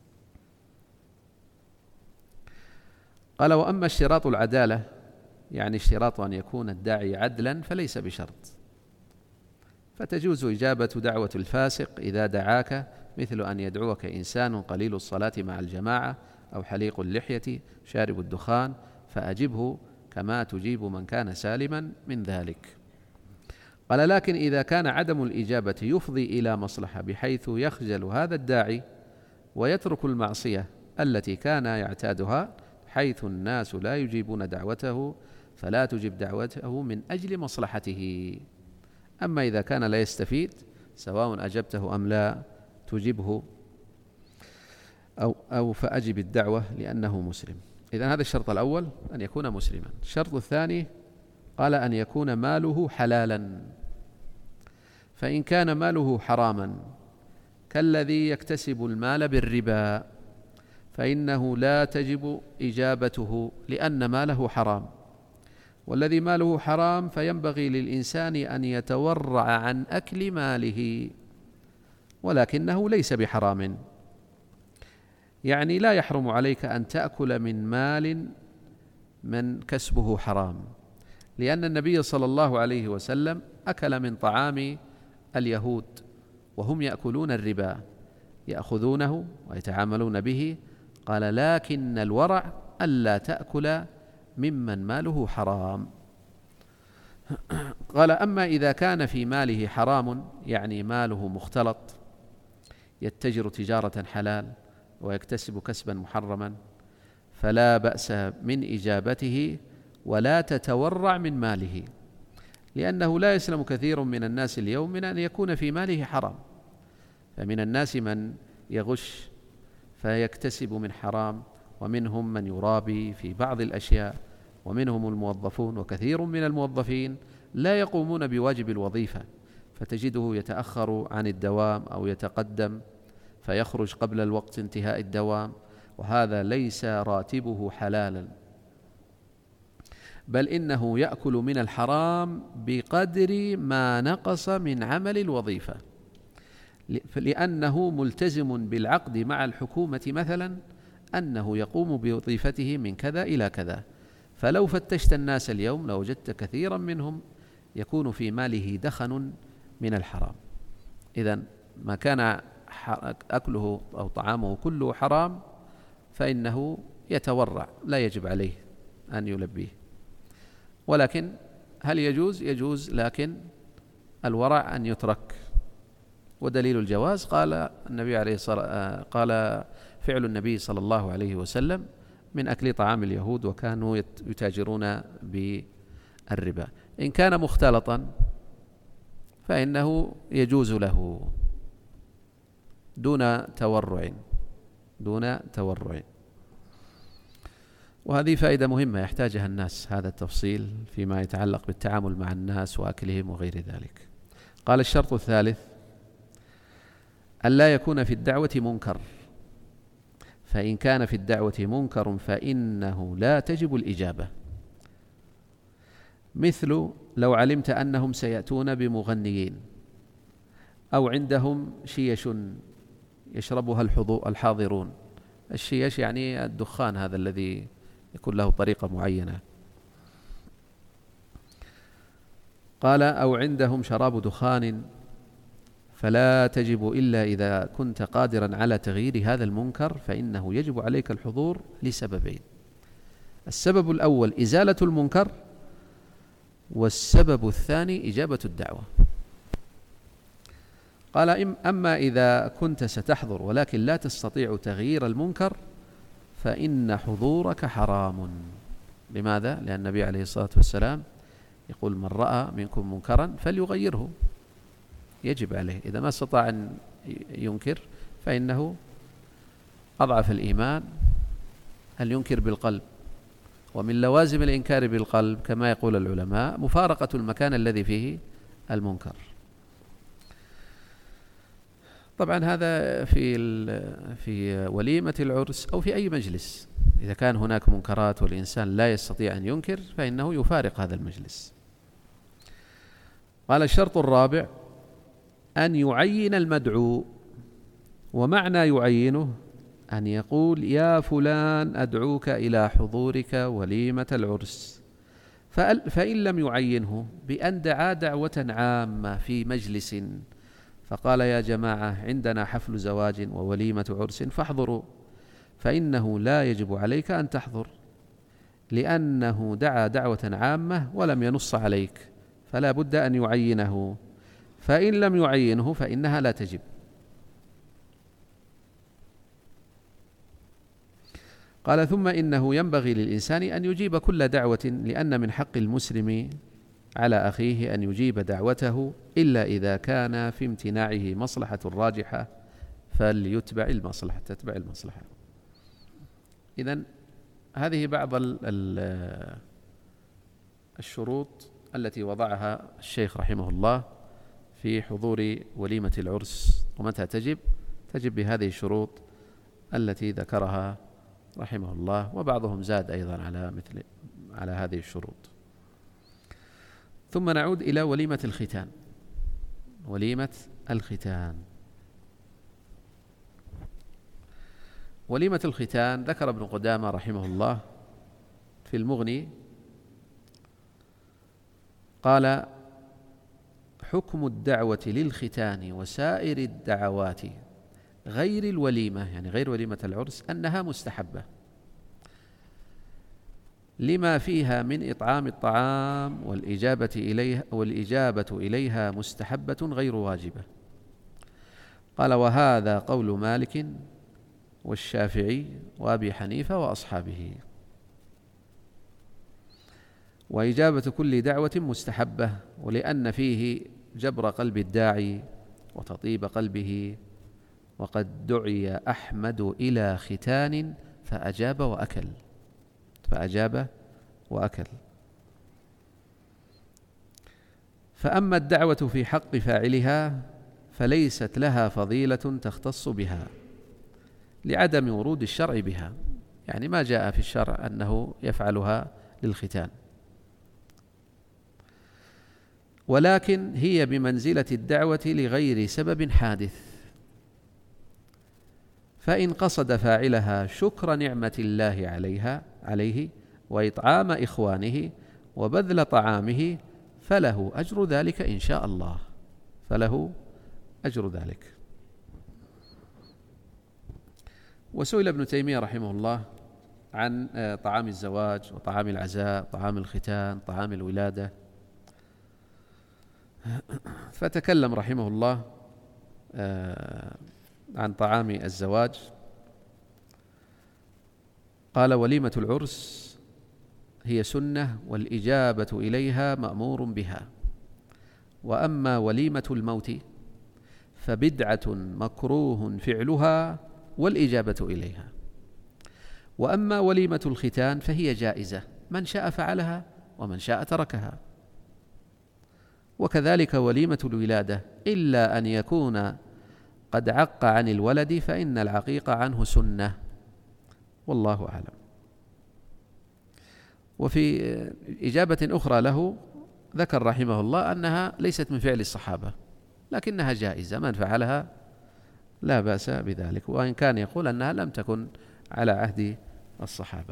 قال: وأما اشتراط العدالة، يعني اشتراط أن يكون الداعي عدلا، فليس بشرط، فتجوز إجابة دعوة الفاسق إذا دعاك، مثل أن يدعوك إنسان قليل الصلاة مع الجماعة أو حليق اللحية شارب الدخان، فأجبه كما تجيب من كان سالما من ذلك. قال: لكن إذا كان عدم الإجابة يفضي إلى مصلحة بحيث يخجل هذا الداعي ويترك المعصية التي كان يعتادها، حيث الناس لا يجيبون دعوته، فلا تجب دعوته من أجل مصلحته. أما إذا كان لا يستفيد سواء أجبته أم لا تجبه أو, أو فأجب الدعوة لأنه مسلم. إذن هذا الشرط الأول أن يكون مسلما. الشرط الثاني قال أن يكون ماله حلالا، فإن كان ماله حراما كالذي يكتسب المال بالربا فإنه لا تجب إجابته لأن ماله حرام، والذي ماله حرام فينبغي للإنسان أن يتورع عن أكل ماله، ولكنه ليس بحرام. يعني لا يحرم عليك أن تأكل من مال من كسبه حرام، لأن النبي صلى الله عليه وسلم أكل من طعام اليهود وهم يأكلون الربا، يأخذونه ويتعاملون به، قال لكن الورع ألا تأكل ممن ماله حرام. قال أما إذا كان في ماله حرام، يعني ماله مختلط يتجر تجارة حلال ويكتسب كسبا محرما، فلا بأس من إجابته ولا تتورع من ماله، لأنه لا يسلم كثير من الناس اليوم من أن يكون في ماله حرام. فمن الناس من يغش فيكتسب من حرام، ومنهم من يرابي في بعض الأشياء، ومنهم الموظفون، وكثير من الموظفين لا يقومون بواجب الوظيفة، فتجده يتأخر عن الدوام أو يتقدم فيخرج قبل الوقت انتهاء الدوام، وهذا ليس راتبه حلالا، بل إنه يأكل من الحرام بقدر ما نقص من عمل الوظيفة، لأنه ملتزم بالعقد مع الحكومة مثلا أنه يقوم بوظيفته من كذا إلى كذا. فلو فتشت الناس اليوم لوجدت كثيرا منهم يكون في ماله دخن من الحرام. إذن ما كان أكله أو طعامه كله حرام فإنه يتورع، لا يجب عليه أن يلبيه. ولكن هل يجوز؟ يجوز، لكن الورع أن يترك. ودليل الجواز قال النبي عليه الصلاة قال فعل النبي صلى الله عليه وسلم من أكل طعام اليهود وكانوا يتاجرون بالربا. إن كان مختلطا فإنه يجوز له دون تورع دون تورع. وهذه فائدة مهمة يحتاجها الناس، هذا التفصيل فيما يتعلق بالتعامل مع الناس وأكلهم وغير ذلك. قال الشرط الثالث ألا يكون في الدعوة منكر، فإن كان في الدعوة منكر فإنه لا تجب الإجابة، مثل لو علمت أنهم سيأتون بمغنيين أو عندهم شيش يشربها الحاضرون. الشيش يعني الدخان هذا الذي يكون له طريقة معينة. قال أو عندهم شراب دخان، فلا تجب إلا إذا كنت قادرا على تغيير هذا المنكر، فإنه يجب عليك الحضور لسببين: السبب الأول إزالة المنكر، والسبب الثاني إجابة الدعوة. قال أما إذا كنت ستحضر ولكن لا تستطيع تغيير المنكر فإن حضورك حرام. لماذا؟ لأن النبي عليه الصلاة والسلام يقول من رأى منكم منكرا فليغيره، يجب عليه. إذا ما استطاع أن ينكر فإنه أضعف الإيمان أن ينكر بالقلب، ومن لوازم الإنكار بالقلب كما يقول العلماء مفارقة المكان الذي فيه المنكر. طبعا هذا في في وليمة العرس أو في أي مجلس، إذا كان هناك منكرات والإنسان لا يستطيع أن ينكر فإنه يفارق هذا المجلس. قال الشرط الرابع أن يعين المدعو، ومعنى يعينه أن يقول يا فلان أدعوك إلى حضورك وليمة العرس، فإن لم يعينه بأن دعا دعوة عامة في مجلس فقال يا جماعة عندنا حفل زواج ووليمة عرس فاحضروا، فإنه لا يجب عليك أن تحضر، لأنه دعا دعوة عامة ولم ينص عليك، فلا بد أن يعينه، فإن لم يعينه فإنها لا تجب. قال ثم إنه ينبغي للإنسان أن يجيب كل دعوة، لأن من حق المسلم على أخيه أن يجيب دعوته إلا إذا كان في امتناعه مصلحة راجحة فليتبع المصلحة تتبع المصلحة. إذن هذه بعض الشروط التي وضعها الشيخ رحمه الله في حضور وليمة العرس. ومتى تجب؟ تجب بهذه الشروط التي ذكرها رحمه الله، وبعضهم زاد أيضا على مثل على هذه الشروط. ثم نعود إلى وليمة الختان. وليمة الختان وليمة الختان ذكر ابن قدامة رحمه الله في المغني، قال: حكم الدعوة للختان وسائر الدعوات غير الوليمة، يعني غير وليمة العرس، أنها مستحبة لما فيها من إطعام الطعام، والإجابة إليها, والإجابة إليها مستحبة غير واجبة. قال: وهذا قول مالك والشافعي وأبي حنيفة وأصحابه. وإجابة كل دعوة مستحبة، ولأن فيه جبر قلب الداعي وتطيب قلبه، وقد دعي أحمد إلى ختان فأجاب وأكل فأجاب وأكل فأما الدعوة في حق فاعلها فليست لها فضيلة تختص بها لعدم ورود الشرع بها، يعني ما جاء في الشرع أنه يفعلها للختان، ولكن هي بمنزلة الدعوة لغير سبب حادث، فإن قصد فاعلها شكر نعمة الله عليها عليه وإطعام إخوانه وبذل طعامه فله أجر ذلك إن شاء الله، فله أجر ذلك. وسئل ابن تيمية رحمه الله عن طعام الزواج وطعام العزاء، طعام الختان، طعام الولادة، فتكلم رحمه الله عن طعام الزواج. قال: وليمة العرس هي سنة والإجابة إليها مأمور بها، وأما وليمة الموت فبدعة مكروه فعلها والإجابة إليها، وأما وليمة الختان فهي جائزة، من شاء فعلها ومن شاء تركها، وكذلك وليمة الولادة إلا أن يكون قد عق عن الولد فإن العقيق عنه سنة، والله أعلم. وفي إجابة أخرى له ذكر رحمه الله أنها ليست من فعل الصحابة لكنها جائزة، من فعلها لا بأس بذلك، وإن كان يقول أنها لم تكن على عهد الصحابة.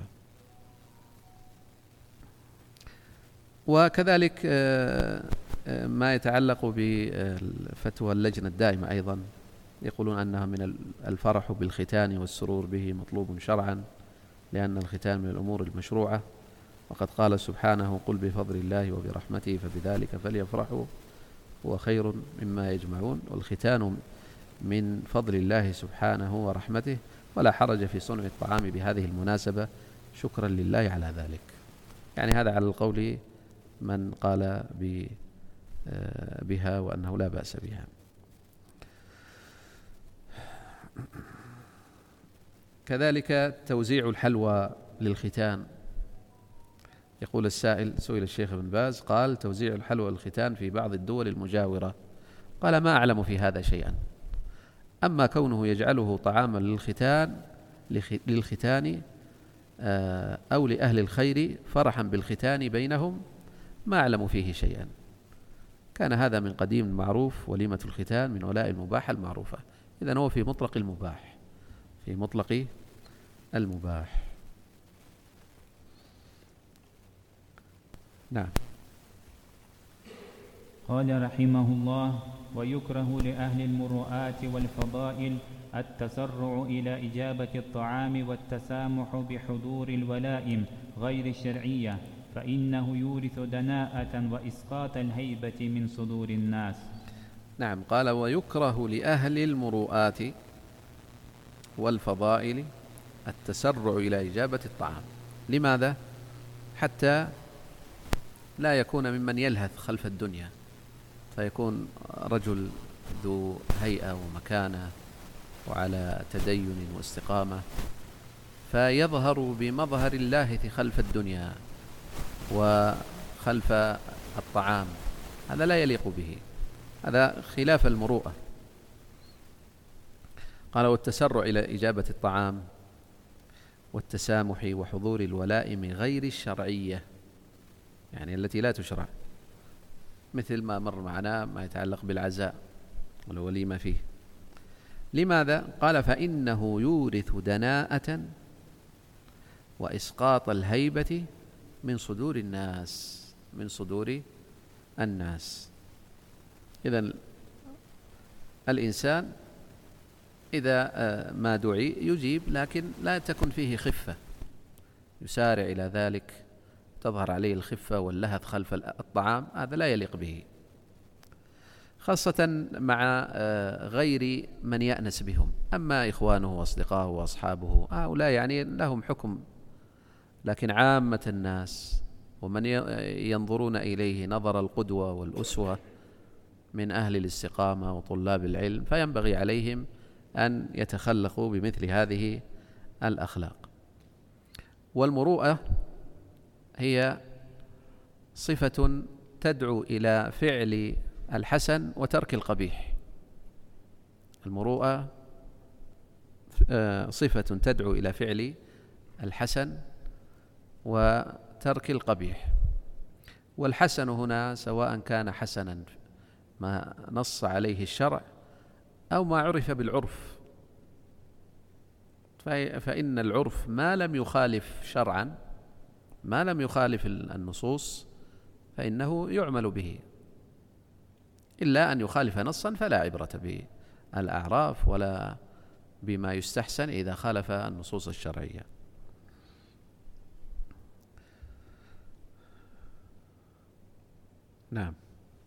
وكذلك ما يتعلق بفتوى اللجنة الدائمة أيضا، يقولون أنها من الفرح بالختان والسرور به مطلوب شرعا، لأن الختان من الأمور المشروعة، وقد قال سبحانه: قل بفضل الله وبرحمته فبذلك فليفرحوا هو خير مما يجمعون. والختان من فضل الله سبحانه ورحمته، ولا حرج في صنع الطعام بهذه المناسبة شكرا لله على ذلك. يعني هذا على القول من قال بها وأنه لا بأس بها. كذلك توزيع الحلوى للختان. يقول السائل: سئل الشيخ ابن باز قال: توزيع الحلوى للختان في بعض الدول المجاورة، قال: ما أعلم في هذا شيئا، أما كونه يجعله طعاما للختان للختان أو لأهل الخير فرحا بالختان بينهم ما أعلم فيه شيئا. كان هذا من قديم معروف، وليمة الختان من ولاء المباح المعروفة، إذن هو في مطلق المباح في مطلق المباح نعم. قال رحمه الله: ويكره لأهل المروءات والفضائل التسرع إلى إجابة الطعام والتسامح بحضور الولائم غير الشرعية، فإنه يورث دناءة وإسقاط الهيبة من صدور الناس. نعم. قال: ويكره لأهل المروءات والفضائل التسرع إلى إجابة الطعام. لماذا؟ حتى لا يكون ممن يلهث خلف الدنيا، فيكون رجل ذو هيئة ومكانة وعلى تدين واستقامة، فيظهر بمظهر اللاهث خلف الدنيا وخلف الطعام، هذا لا يليق به، هذا خلاف المروءة. قال: والتسرع إلى إجابة الطعام والتسامح وحضور الولائم غير الشرعية، يعني التي لا تشرع، مثل ما مر معنا ما يتعلق بالعزاء والوليمة فيه. لماذا؟ قال: فإنه يورث دناءة وإسقاط الهيبة من صدور الناس من صدور الناس. إذن الإنسان إذا ما دعي يجيب، لكن لا تكن فيه خفة، يسارع إلى ذلك، تظهر عليه الخفة واللهث خلف الطعام، هذا لا يليق به، خاصة مع غير من يأنس بهم. أما إخوانه وأصدقائه وأصحابه هؤلاء يعني لهم حكم، لكن عامة الناس ومن ينظرون إليه نظر القدوة والأسوة من أهل الاستقامة وطلاب العلم، فينبغي عليهم أن يتخلقوا بمثل هذه الأخلاق. والمروءة هي صفة تدعو إلى فعل الحسن وترك القبيح. المروءة صفة تدعو إلى فعل الحسن وترك القبيح. والحسن هنا سواء كان حسنا ما نص عليه الشرع أو ما عرف بالعرف، فإن العرف ما لم يخالف شرعا، ما لم يخالف النصوص، فإنه يعمل به، إلا أن يخالف نصا فلا عبرة بالأعراف ولا بما يستحسن إذا خالف النصوص الشرعية. نعم.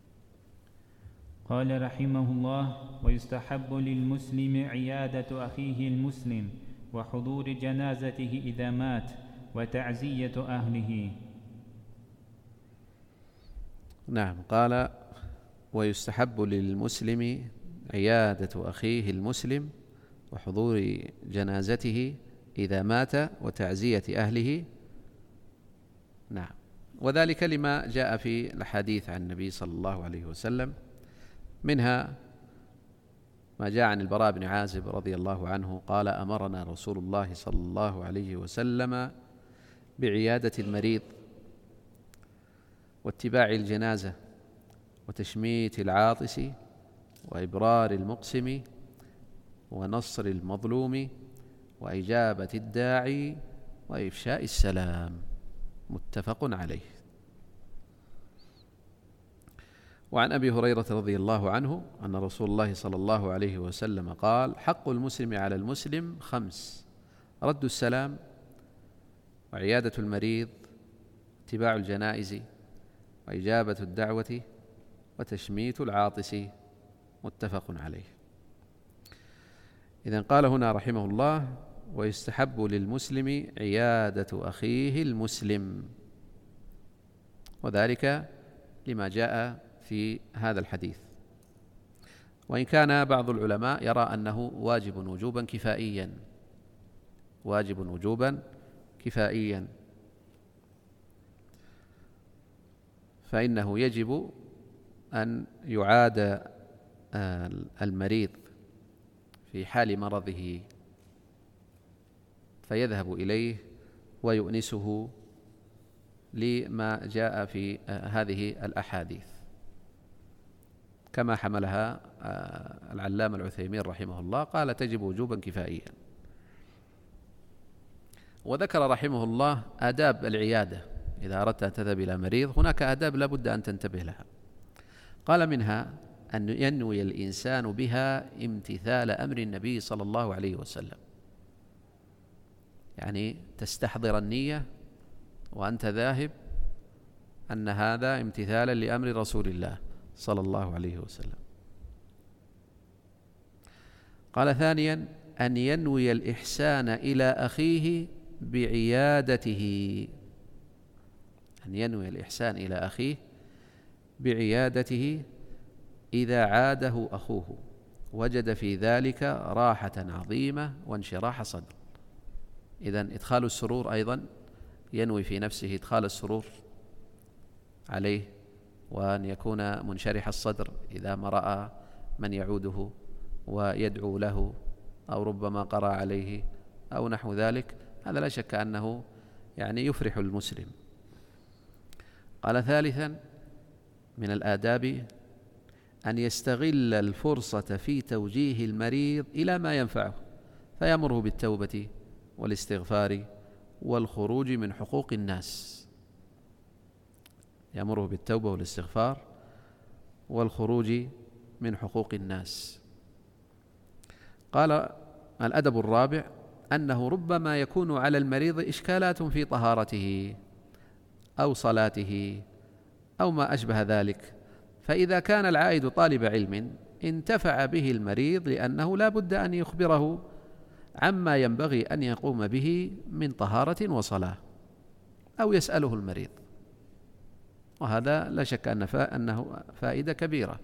قال رحمه الله: ويستحب للمسلم عيادة أخيه المسلم وحضور جنازته إذا مات وتعزية أهله. نعم. قال: ويستحب للمسلم عيادة أخيه المسلم وحضور جنازته إذا مات وتعزية أهله. نعم. وذلك لما جاء في الحديث عن النبي صلى الله عليه وسلم، منها ما جاء عن البراء بن عازب رضي الله عنه قال: أمرنا رسول الله صلى الله عليه وسلم بعيادة المريض واتباع الجنازة وتشميت العاطس وإبرار المقسم ونصر المظلوم وإجابة الداعي وإفشاء السلام. متفق عليه. وعن أبي هريرة رضي الله عنه أن رسول الله صلى الله عليه وسلم قال: حق المسلم على المسلم خمس: رد السلام وعيادة المريض اتباع الجنائز وإجابة الدعوة وتشميت العاطس. متفق عليه. إذن قال هنا رحمه الله: ويستحب للمسلم عيادة أخيه المسلم، وذلك لما جاء في هذا الحديث. وإن كان بعض العلماء يرى أنه واجب وجوبا كفائيا، واجب وجوبا كفائيا، فإنه يجب أن يعاد المريض في حال مرضه، فيذهب إليه ويؤنسه لما جاء في هذه الأحاديث، كما حملها العلامة العثيمين رحمه الله، قال: تجب وجوبا كفائيا. وذكر رحمه الله آداب العيادة إذا أردت أن تذهب إلى مريض، هناك آداب لا بد أن تنتبه لها. قال: منها أن ينوي الإنسان بها امتثال أمر النبي صلى الله عليه وسلم، يعني تستحضر النية وأنت ذاهب أن هذا امتثالا لأمر رسول الله صلى الله عليه وسلم. قال: ثانيا أن ينوي الإحسان إلى أخيه بعيادته، أن ينوي الإحسان إلى أخيه بعيادته إذا عاده أخوه وجد في ذلك راحة عظيمة وانشراح صدر. إذن إدخال السرور أيضا ينوي في نفسه إدخال السرور عليه، وأن يكون منشرح الصدر إذا ما رأى من يعوده ويدعو له أو ربما قرأ عليه أو نحو ذلك. هذا لا شك أنه يعني يفرح المسلم. قال ثالثا من الآداب أن يستغل الفرصة في توجيه المريض إلى ما ينفعه، فيأمره بالتوبة والاستغفار والخروج من حقوق الناس. يأمره بالتوبة والاستغفار والخروج من حقوق الناس. قال الأدب الرابع أنه ربما يكون على المريض إشكالات في طهارته أو صلاته أو ما أشبه ذلك، فإذا كان العائد طالب علم انتفع به المريض، لأنه لا بد أن يخبره عما ينبغي أن يقوم به من طهارة وصلاة، أو يسأله المريض، وهذا لا شك أن أنه فائدة كبيرة.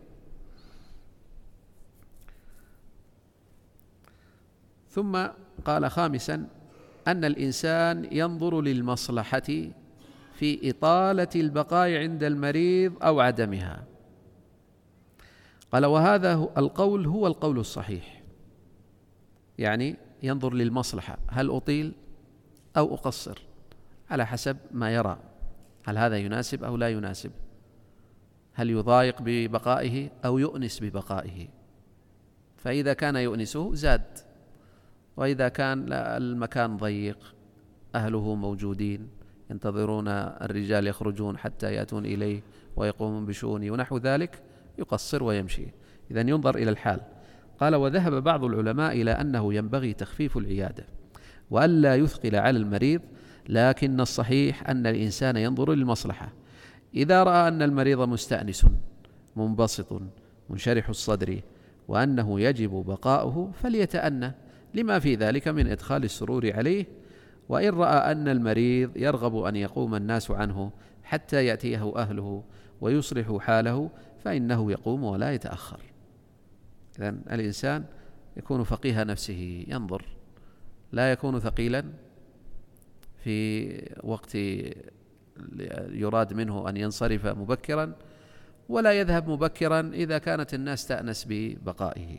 ثم قال خامسا أن الإنسان ينظر للمصلحة في إطالة البقاء عند المريض أو عدمها. قال وهذا القول هو القول الصحيح، يعني ينظر للمصلحة، هل أطيل أو أقصر على حسب ما يرى، هل هذا يناسب أو لا يناسب، هل يضايق ببقائه أو يؤنس ببقائه. فإذا كان يؤنسه زاد، وإذا كان المكان ضيق أهله موجودين ينتظرون الرجال يخرجون حتى يأتون إليه ويقومون بشؤونه ونحو ذلك يقصر ويمشي. إذن ينظر إلى الحال. قال وذهب بعض العلماء إلى أنه ينبغي تخفيف العيادة وألا يثقل على المريض، لكن الصحيح أن الإنسان ينظر للمصلحة. إذا رأى أن المريض مستأنس منبسط منشرح الصدر وأنه يجب بقاؤه فليتأنى لما في ذلك من إدخال السرور عليه، وإن رأى أن المريض يرغب أن يقوم الناس عنه حتى يأتيه أهله ويصلحوا حاله فإنه يقوم ولا يتأخر. إذن الإنسان يكون فقيه نفسه، ينظر، لا يكون ثقيلا في وقت يراد منه أن ينصرف مبكرا، ولا يذهب مبكرا إذا كانت الناس تأنس ببقائه.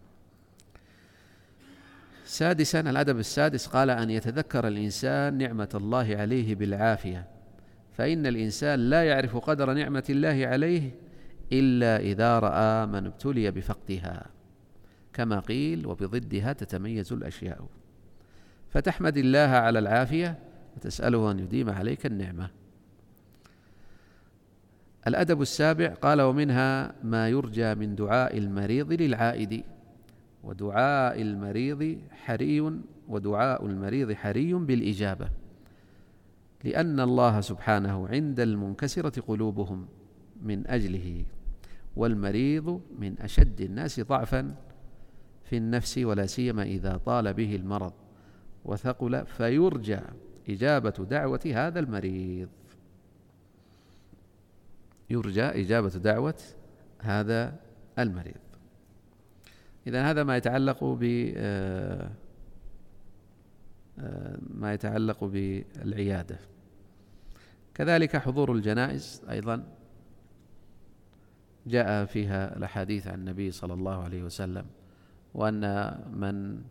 سادسا الأدب السادس قال أن يتذكر الإنسان نعمة الله عليه بالعافية، فإن الإنسان لا يعرف قدر نعمة الله عليه إلا إذا رأى من ابتلي بفقدها، كما قيل وبضدها تتميز الأشياء، فتحمد الله على العافية وتسأله أن يديم عليك النعمة. الأدب السابع قال ومنها ما يرجى من دعاء المريض للعائد، ودعاء المريض حري ودعاء المريض حري بالإجابة، لأن الله سبحانه عند المنكسرة قلوبهم من أجله، والمريض من أشد الناس ضعفا في النفس، ولا سيما إذا طال به المرض وثقل، فيرجى إجابة دعوة هذا المريض، يرجى إجابة دعوة هذا المريض. إذن هذا ما يتعلق ب ما يتعلق بالعيادة. كذلك حضور الجنائز أيضا جاء فيها الأحاديث عن النبي صلى الله عليه وسلم، وأن من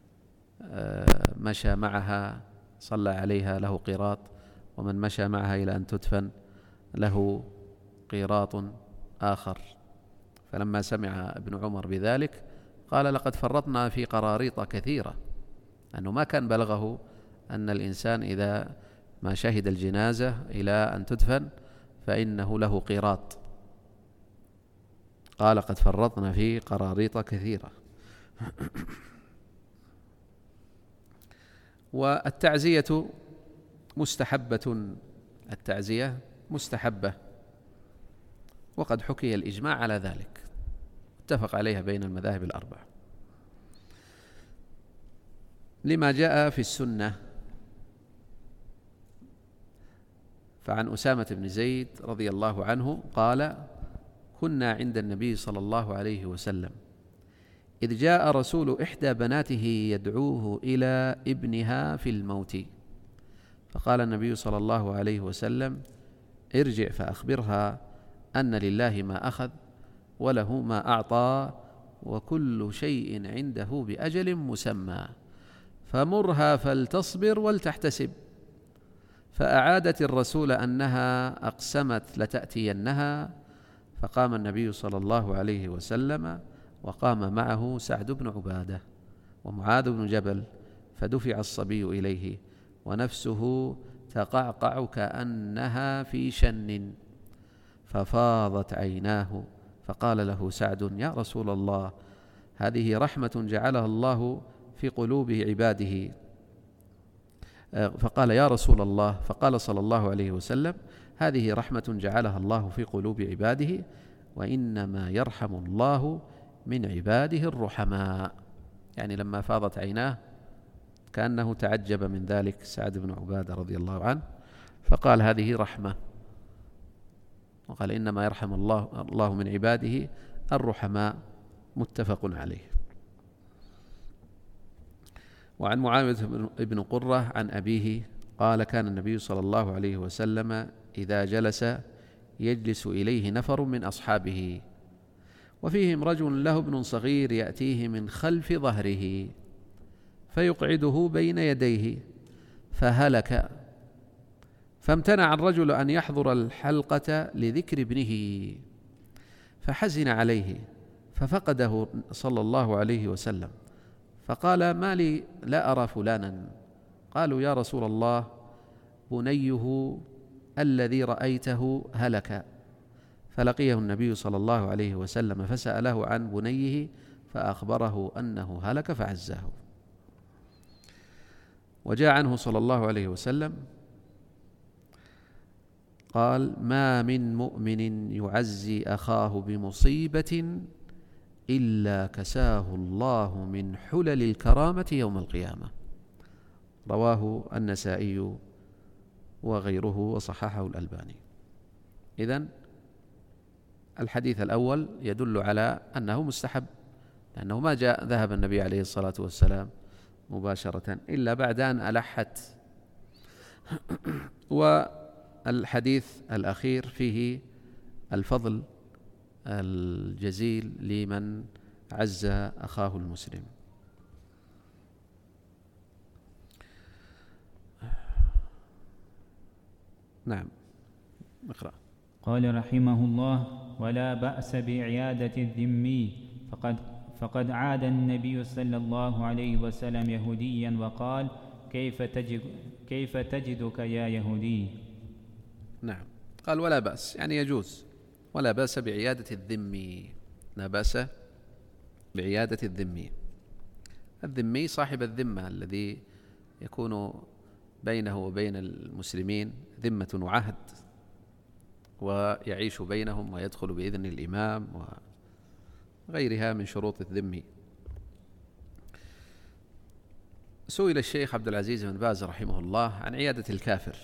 مشى معها صلى عليها له قيراط، ومن مشى معها إلى أن تدفن له قيراط آخر. فلما سمع ابن عمر بذلك قال لقد فرطنا في قراريط كثيرة، أنه ما كان بلغه أن الإنسان إذا ما شهد الجنازة إلى أن تدفن فإنه له قيراط، قال قد فرطنا في قراريط كثيرة. والتعزية مستحبة، التعزية مستحبة، وقد حكي الإجماع على ذلك، اتفق عليها بين المذاهب الأربع، لما جاء في السنة. فعن أسامة بن زيد رضي الله عنه قال كنا عند النبي صلى الله عليه وسلم إذ جاء رسول إحدى بناته يدعوه إلى ابنها في الموت، فقال النبي صلى الله عليه وسلم: ارجع فأخبرها أن لله ما أخذ وله ما أعطى وكل شيء عنده بأجل مسمى، فمرها فلتصبر ولتحتسب. فأعادت الرسول أنها أقسمت لتأتينها، فقام النبي صلى الله عليه وسلم وقام معه سعد بن عبادة ومعاذ بن جبل، فدفع الصبي إليه ونفسه تقعقع كأنها في شن، ففاضت عيناه، فقال له سعد: يا رسول الله، هذه رحمة جعلها الله في قلوب عباده. فقال: يا رسول الله، فقال صلى الله عليه وسلم: هذه رحمة جعلها الله في قلوب عباده، وإنما يرحم الله من عباده الرحماء. يعني لما فاضت عيناه كأنه تعجب من ذلك سعد بن عبادة رضي الله عنه، فقال: هذه رحمة، وقال: إنما يرحم الله الله من عباده الرحماء. متفق عليه. وعن معاوية بن قرة عن أبيه قال: كان النبي صلى الله عليه وسلم إذا جلس يجلس إليه نفر من أصحابه، وفيهم رجل له ابن صغير يأتيه من خلف ظهره فيقعده بين يديه، فهلك، فامتنع الرجل أن يحضر الحلقة لذكر ابنه، فحزن عليه، ففقده صلى الله عليه وسلم، فقال: ما لي لا أرى فلانا؟ قالوا: يا رسول الله، بنيه الذي رأيته هلك. فلقيه النبي صلى الله عليه وسلم فسأله عن بنيه فأخبره أنه هلك فعزاه. وجاء عنه صلى الله عليه وسلم قال: ما من مؤمن يعزي أخاه بمصيبة إلا كساه الله من حلل الكرامة يوم القيامة. رواه النسائي وغيره وصححه الألباني. إذن الحديث الأول يدل على أنه مستحب، لأنه ما جاء ذهب النبي عليه الصلاة والسلام مباشرة إلا بعد أن ألحت. والحديث الأخير فيه الفضل الجزيل لمن عز أخاه المسلم. نعم، اقرأ. قال رحمه الله: ولا بأس بعيادة الذمي، فقد فقد عاد النبي صلى الله عليه وسلم يهوديا وقال: كيف تجد كيف تجدك يا يهودي؟ نعم، قال ولا بأس، يعني يجوز، ولا بأس بعيادة الذمي، لا بأس بعيادة الذمي. الذمي صاحب الذمة الذي يكون بينه وبين المسلمين ذمة وعهد، ويعيش بينهم ويدخل بإذن الإمام وغيرها من شروط الذمي. سئل الشيخ عبد العزيز بن باز رحمه الله عن عيادة الكافر،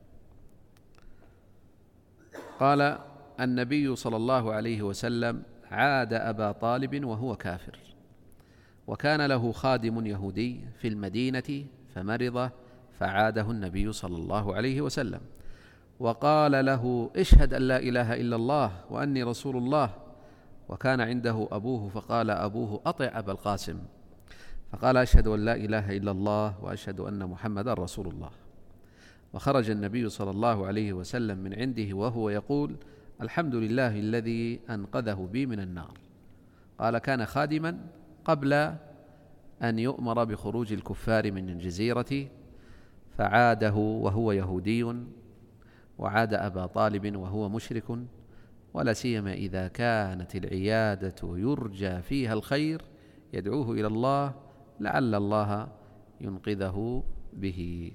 قال: النبي صلى الله عليه وسلم عاد أبا طالب وهو كافر، وكان له خادم يهودي في المدينة فمرض، فعاده النبي صلى الله عليه وسلم وقال له: اشهد أن لا إله إلا الله وأني رسول الله. وكان عنده أبوه، فقال أبوه: أطع أبا القاسم. فقال: أشهد أن لا إله إلا الله وأشهد أن محمدا رسول الله. وخرج النبي صلى الله عليه وسلم من عنده وهو يقول: الحمد لله الذي أنقذه بي من النار. قال: كان خادما قبل أن يؤمر بخروج الكفار من الجزيرة، فعاده وهو يهودي، وعاد أبا طالب وهو مشرك، ولا سيما إذا كانت العيادة يرجى فيها الخير يدعوه إلى الله لعل الله ينقذه به.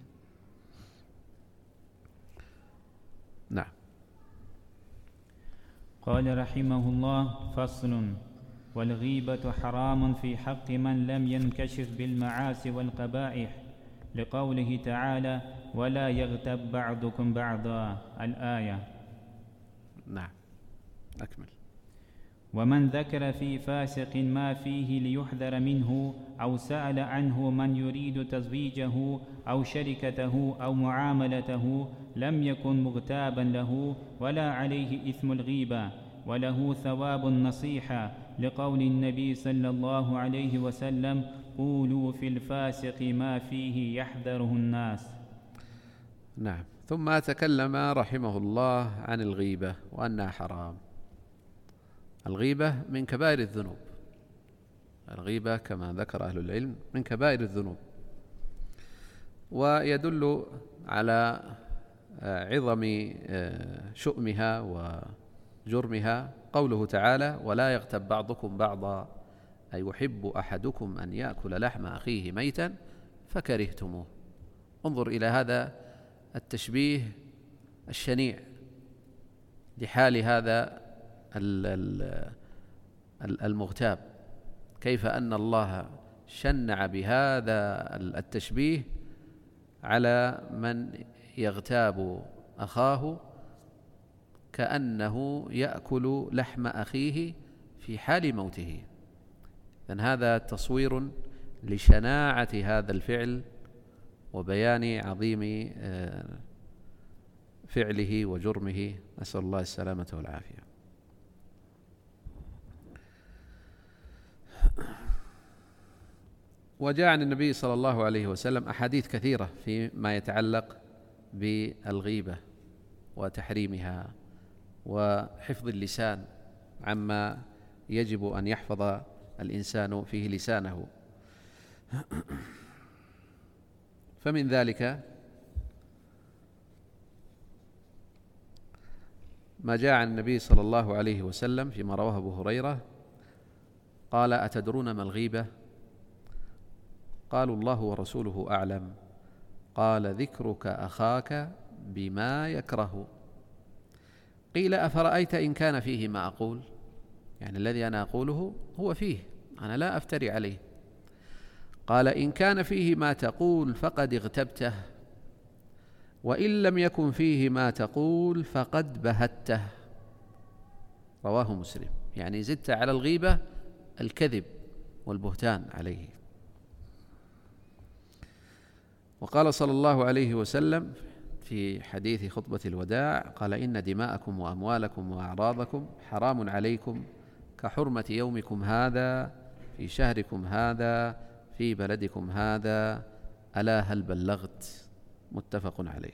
نعم. قال رحمه الله: فصل: والغيبة حرام في حق من لم ينكشف بالمعاصي والقبائح، لقوله تعالى: ولا يغتب بعضكم بعضا، الآية. نعم، أكمل. ومن ذكر في فاسق ما فيه ليحذر منه أو سأل عنه من يريد تزويجه أو شركته أو معاملته لم يكن مغتابا له ولا عليه إثم الغيبة، وله ثواب النصيحة، لقول النبي صلى الله عليه وسلم: قولوا في الفاسق ما فيه يحذره الناس. نعم. ثم تكلم رحمه الله عن الغيبة وأنها حرام. الغيبة من كبائر الذنوب، الغيبة كما ذكر أهل العلم من كبائر الذنوب، ويدل على عظم شؤمها وجرمها قوله تعالى: ولا يغتب بعضكم بعضا أيحب أحدكم أن يأكل لحم أخيه ميتا فكرهتموه. انظر إلى هذا التشبيه الشنيع لحال هذا المغتاب، كيف أن الله شنع بهذا التشبيه على من يغتاب أخاه كأنه يأكل لحم أخيه في حال موته. إذن هذا تصوير لشناعة هذا الفعل وبيان عظيم فعله وجرمه، نسأل الله السلامة والعافية. وجاء عن النبي صلى الله عليه وسلم أحاديث كثيرة فيما يتعلق بالغيبة وتحريمها وحفظ اللسان عما يجب أن يحفظ الإنسان فيه لسانه. فمن ذلك ما جاء عن النبي صلى الله عليه وسلم فيما رواه أبو هريرة قال: أتدرون ما الغيبة؟ قالوا: الله ورسوله أعلم. قال: ذكرك أخاك بما يكره. قيل: أفرأيت إن كان فيه ما أقول؟ يعني الذي أنا أقوله هو فيه، أنا لا أفتري عليه. قال: إن كان فيه ما تقول فقد اغتبته، وإن لم يكن فيه ما تقول فقد بهته. رواه مسلم. يعني زدت على الغيبة الكذب والبهتان عليه. وقال صلى الله عليه وسلم في حديث خطبة الوداع قال: إن دماءكم وأموالكم وأعراضكم حرام عليكم كحرمة يومكم هذا في شهركم هذا في بلدكم هذا، ألا هل بلغت؟ متفق عليه.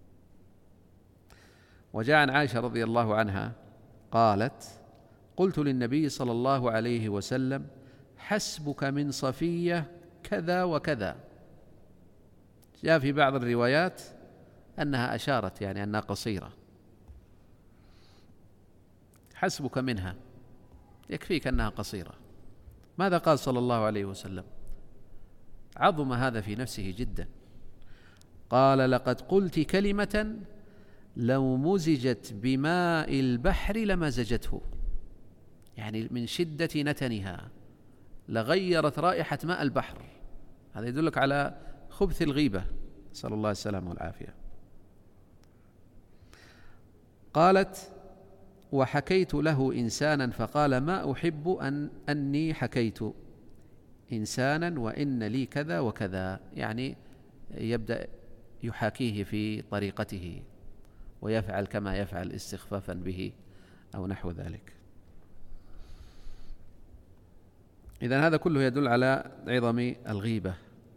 وجاء عن عائشة رضي الله عنها قالت: قلت للنبي صلى الله عليه وسلم: حسبك من صفية كذا وكذا. جاء في بعض الروايات أنها أشارت يعني أنها قصيرة. حسبك منها، يكفيك أنها قصيرة. ماذا قال صلى الله عليه وسلم؟ عظم هذا في نفسه جدا. قال: لقد قلت كلمة لو مزجت بماء البحر لمزجته. يعني من شدة نتنها لغيرت رائحة ماء البحر. هذا يدلك على خبث الغيبة، نسأل الله السلامة والعافية. قالت: وحكيت له إنسانا فقال: ما أحب أن أني حكيت إنسانا وإن لي كذا وكذا. يعني يبدأ يحاكيه في طريقته ويفعل كما يفعل استخفافا به أو نحو ذلك. إذن هذا كله يدل على عظم الغيبة.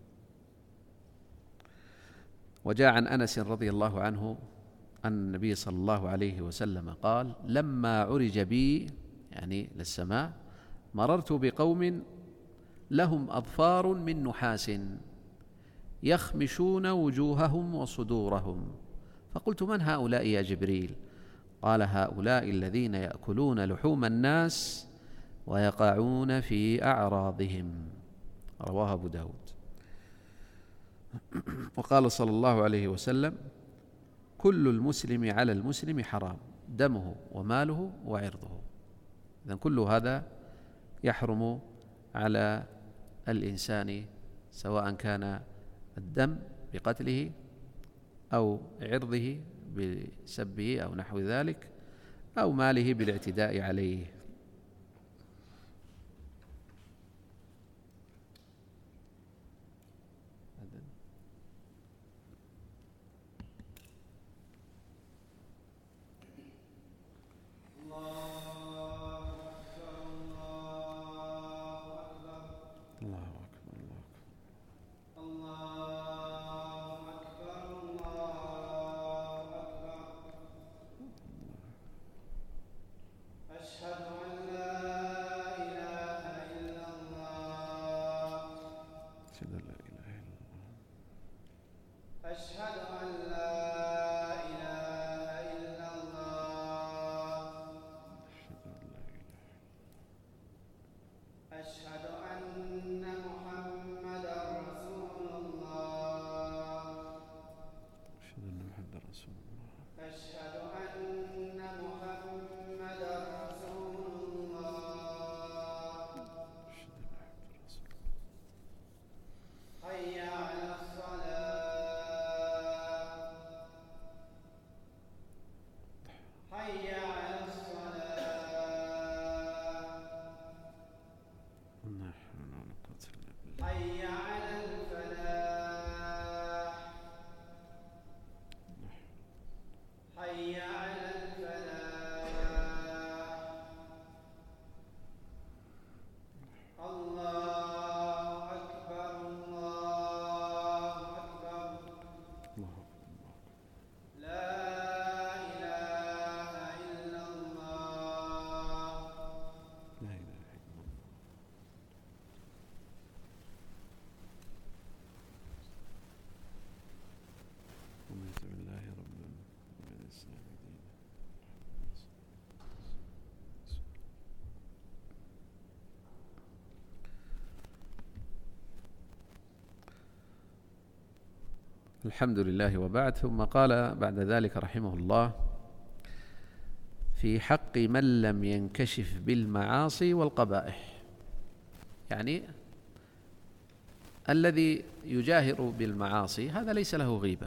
وجاء عن أنس رضي الله عنه أن النبي صلى الله عليه وسلم قال: لما عرج بي يعني للسماء مررت بقوم لهم أظفار من نحاس يخمشون وجوههم وصدورهم، فقلت: من هؤلاء يا جبريل؟ قال: هؤلاء الذين يأكلون لحوم الناس ويقعون في أعراضهم. رواه أبو داود. وقال صلى الله عليه وسلم: كل المسلم على المسلم حرام، دمه وماله وعرضه. إذن كل هذا يحرم على الإنسان، سواء كان الدم بقتله أو عرضه بسبه أو نحو ذلك، أو ماله بالاعتداء عليه. الله أكبر الله أكبر الله أكبر أشهد أن لا إله إلا الله أشهد أن لا إله إلا الله أشهد أن لا إله إلا الله أشهد أن محمدا رسول الله أشهد أن محمدا رسول الله أشهد أن محمدا رسول الله حي على الصلاة حي على الصلاة لا حول ولا قوة إلا بالله حي على الفلاح حي على الفلاح الله أكبر الله أكبر الله أكبر لا إله إلا الله لا إله إلا الله رضيت بالله ربا وبالإسلام دينا الحمد لله وبعد. ثم قال بعد ذلك رحمه الله: في حق من لم ينكشف بالمعاصي والقبائح، يعني الذي يجاهر بالمعاصي هذا ليس له غيبة،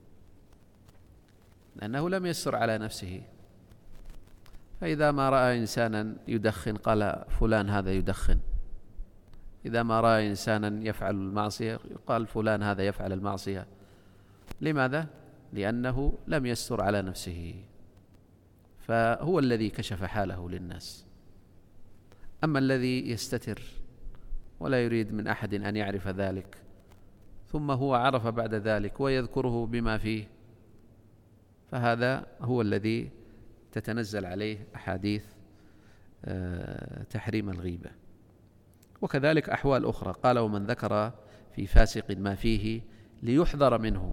لأنه لم يستر على نفسه. فإذا ما رأى إنسانا يدخن قال فلان هذا يدخن، إذا ما رأى إنسانا يفعل المعصية قال فلان هذا يفعل المعصية. لماذا؟ لأنه لم يستر على نفسه، فهو الذي كشف حاله للناس. أما الذي يستتر ولا يريد من أحد أن يعرف ذلك، ثم هو عرف بعد ذلك ويذكره بما فيه، فهذا هو الذي تتنزل عليه أحاديث تحريم الغيبة. وكذلك أحوال أخرى، قال: ومن ذكر في فاسق ما فيه ليحذر منه،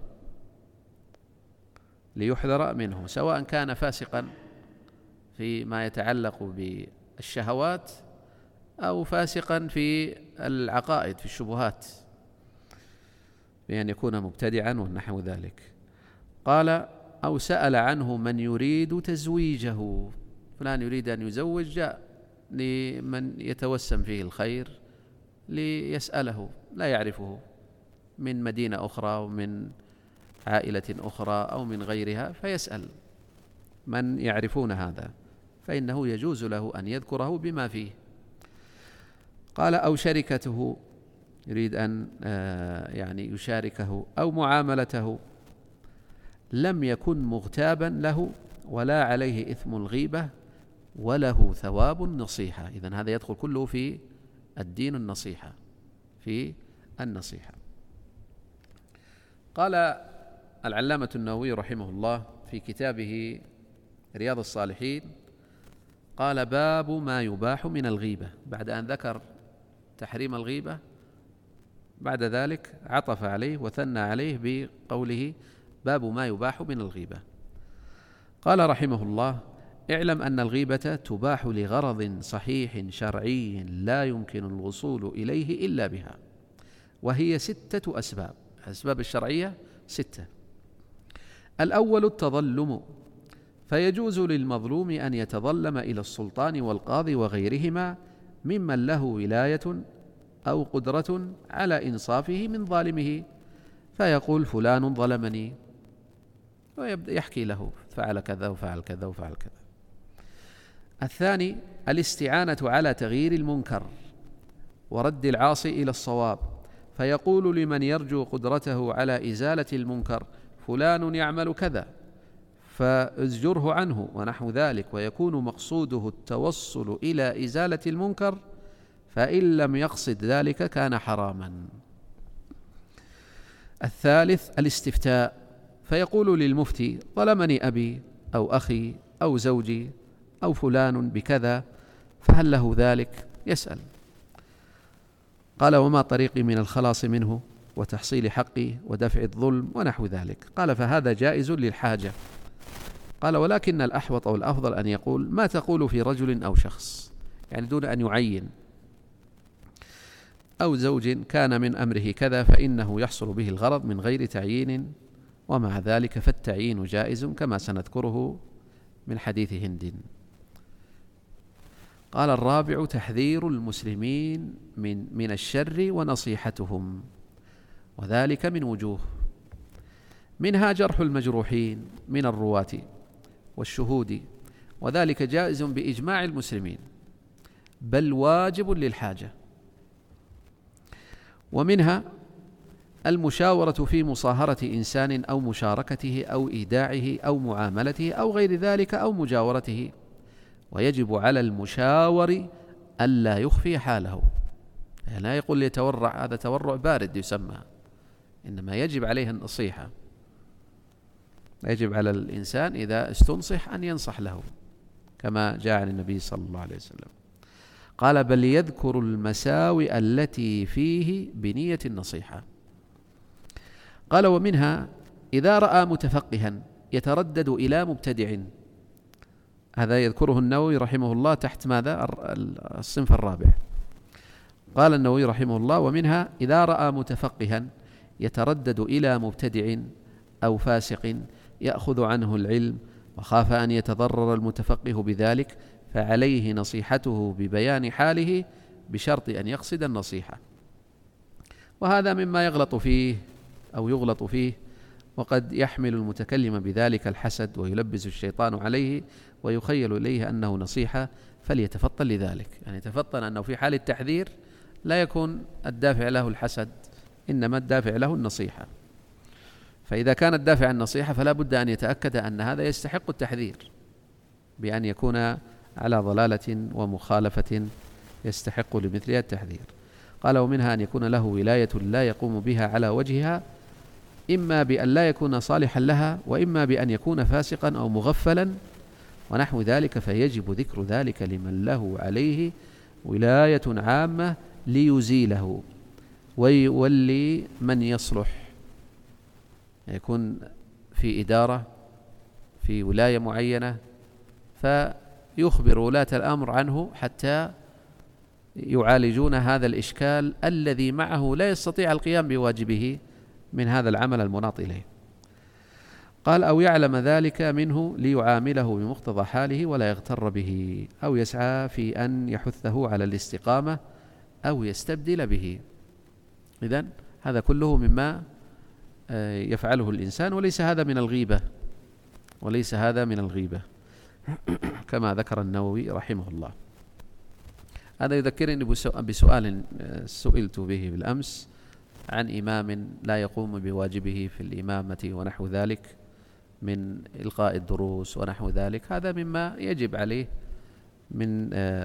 ليحذر منه، سواء كان فاسقا فيما يتعلق بالشهوات أو فاسقا في العقائد، في الشبهات، بأن يكون مبتدعا ونحو ذلك. قال: أو سأل عنه من يريد تزويجه، فلان يريد أن يزوج، جاء لمن يتوسم فيه الخير ليسأله، لا يعرفه، من مدينة أخرى ومن عائلة أخرى أو من غيرها، فيسأل من يعرفون هذا، فإنه يجوز له أن يذكره بما فيه. قال: أو شركته، يريد أن يعني يشاركه، أو معاملته، لم يكن مغتابا له ولا عليه إثم الغيبة وله ثواب النصيحة. إذن هذا يدخل كله في الدين النصيحة، في النصيحة. قال العلامة النووي رحمه الله في كتابه رياض الصالحين: قال: باب ما يباح من الغيبة. بعد أن ذكر تحريم الغيبة، بعد ذلك عطف عليه وثنى عليه بقوله: باب ما يباح من الغيبة. قال رحمه الله: اعلم أن الغيبة تباح لغرض صحيح شرعي لا يمكن الوصول إليه إلا بها، وهي ستة أسباب. الأسباب الشرعية ستة. الأول التظلم، فيجوز للمظلوم أن يتظلم إلى السلطان والقاضي وغيرهما ممن له ولاية أو قدرة على إنصافه من ظالمه، فيقول: فلان ظلمني، ويبدأ يحكي له فعل كذا وفعل كذا وفعل كذا. الثاني الاستعانة على تغيير المنكر ورد العاصي إلى الصواب، فيقول لمن يرجو قدرته على إزالة المنكر: فلان يعمل كذا فازجره عنه ونحو ذلك، ويكون مقصوده التوصل إلى إزالة المنكر، فإن لم يقصد ذلك كان حراما. الثالث الاستفتاء، فيقول للمفتي: ظلمني أبي أو أخي أو زوجي أو فلان بكذا، فهل له ذلك؟ يسأل. قال: وما طريقي من الخلاص منه وتحصيل حقي ودفع الظلم ونحو ذلك؟ قال: فهذا جائز للحاجة. قال: ولكن الأحوط أو الأفضل أن يقول: ما تقول في رجل أو شخص، يعني دون أن يعين، أو زوج كان من أمره كذا، فإنه يحصل به الغرض من غير تعيين، ومع ذلك فالتعيين جائز كما سنذكره من حديث هند. قال: الرابع تحذير المسلمين من من الشر ونصيحتهم، وذلك من وجوه، منها جرح المجروحين من الرواة والشهود، وذلك جائز بإجماع المسلمين، بل واجب للحاجة. ومنها المشاورة في مصاهرة إنسان أو مشاركته أو إيداعه أو معاملته أو غير ذلك أو مجاورته، ويجب على المشاور ألا يخفي حاله، يعني لا يقول يتورع، هذا تورع بارد يسمى، إنما يجب عليه النصيحة. يجب على الإنسان إذا استنصح أن ينصح له، كما جاء عن النبي صلى الله عليه وسلم. قال: بل يذكر المساوئ التي فيه بنية النصيحة. قال: ومنها إذا رأى متفقها يتردد إلى مبتدع، هذا يذكره النووي رحمه الله تحت ماذا؟ الصنف الرابع. قال النووي رحمه الله: ومنها إذا رأى متفقها يتردد إلى مبتدع أو فاسق يأخذ عنه العلم، وخاف أن يتضرر المتفقه بذلك، فعليه نصيحته ببيان حاله بشرط أن يقصد النصيحة. وهذا مما يغلط فيه أو يغلط فيه، وقد يحمل المتكلم بذلك الحسد ويلبس الشيطان عليه ويخيل إليه أنه نصيحة، فليتفطن لذلك، يعني يتفطن أنه في حال التحذير لا يكون الدافع له الحسد، إنما الدافع له النصيحة. فإذا كان الدافع النصيحة فلا بد أن يتأكد أن هذا يستحق التحذير، بأن يكون على ضلالة ومخالفة يستحق لمثلها التحذير. قال: ومنها أن يكون له ولاية لا يقوم بها على وجهها، إما بأن لا يكون صالحا لها، وإما بأن يكون فاسقا أو مغفلا ونحو ذلك، فيجب ذكر ذلك لمن له عليه ولاية عامة ليزيله ويولي من يصلح. يكون في إدارة في ولاية معينة، فيخبر ولاة الأمر عنه حتى يعالجون هذا الإشكال الذي معه لا يستطيع القيام بواجبه من هذا العمل المناط إليه. قال: أو يعلم ذلك منه ليعامله بمقتضى حاله ولا يغتر به، أو يسعى في أن يحثه على الاستقامة أو يستبدل به. إذن هذا كله مما يفعله الإنسان، وليس هذا من الغيبة، وليس هذا من الغيبة كما ذكر النووي رحمه الله. هذا يذكرني بسؤال سئلت به بالأمس عن إمام لا يقوم بواجبه في الإمامة ونحو ذلك من إلقاء الدروس ونحو ذلك. هذا مما يجب عليه من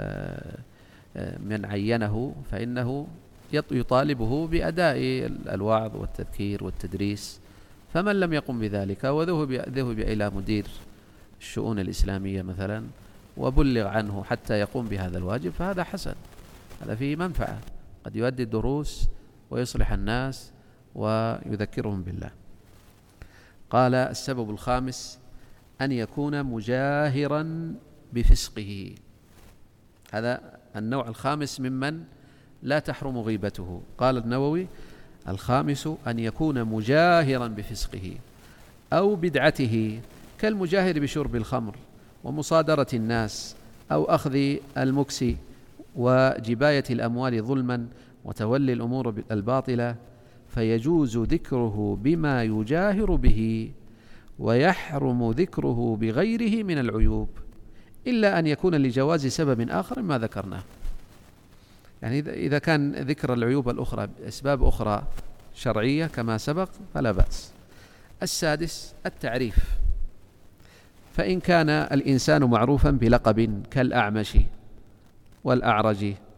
من عينه، فإنه يطالبه بأداء الوعظ والتذكير والتدريس. فمن لم يقم بذلك وذهب ذهب إلى مدير الشؤون الإسلامية مثلا وبلغ عنه حتى يقوم بهذا الواجب، فهذا حسن، هذا فيه منفعة، قد يؤدي الدروس ويصلح الناس ويذكرهم بالله. قال: السبب الخامس أن يكون مجاهرا بفسقه، هذا النوع الخامس ممن لا تحرم غيبته. قال النووي: الخامس أن يكون مجاهرا بفسقه أو بدعته، كالمجاهر بشرب الخمر ومصادرة الناس أو أخذ المكس وجباية الأموال ظلما وتولي الأمور الباطلة، فيجوز ذكره بما يجاهر به ويحرم ذكره بغيره من العيوب، إلا أن يكون لجواز سبب آخر ما ذكرناه. يعني إذا كان ذكر العيوب الأخرى بأسباب أخرى شرعية كما سبق فلا بأس. السادس التعريف، فإن كان الإنسان معروفا بلقب كالأعمش والأعرج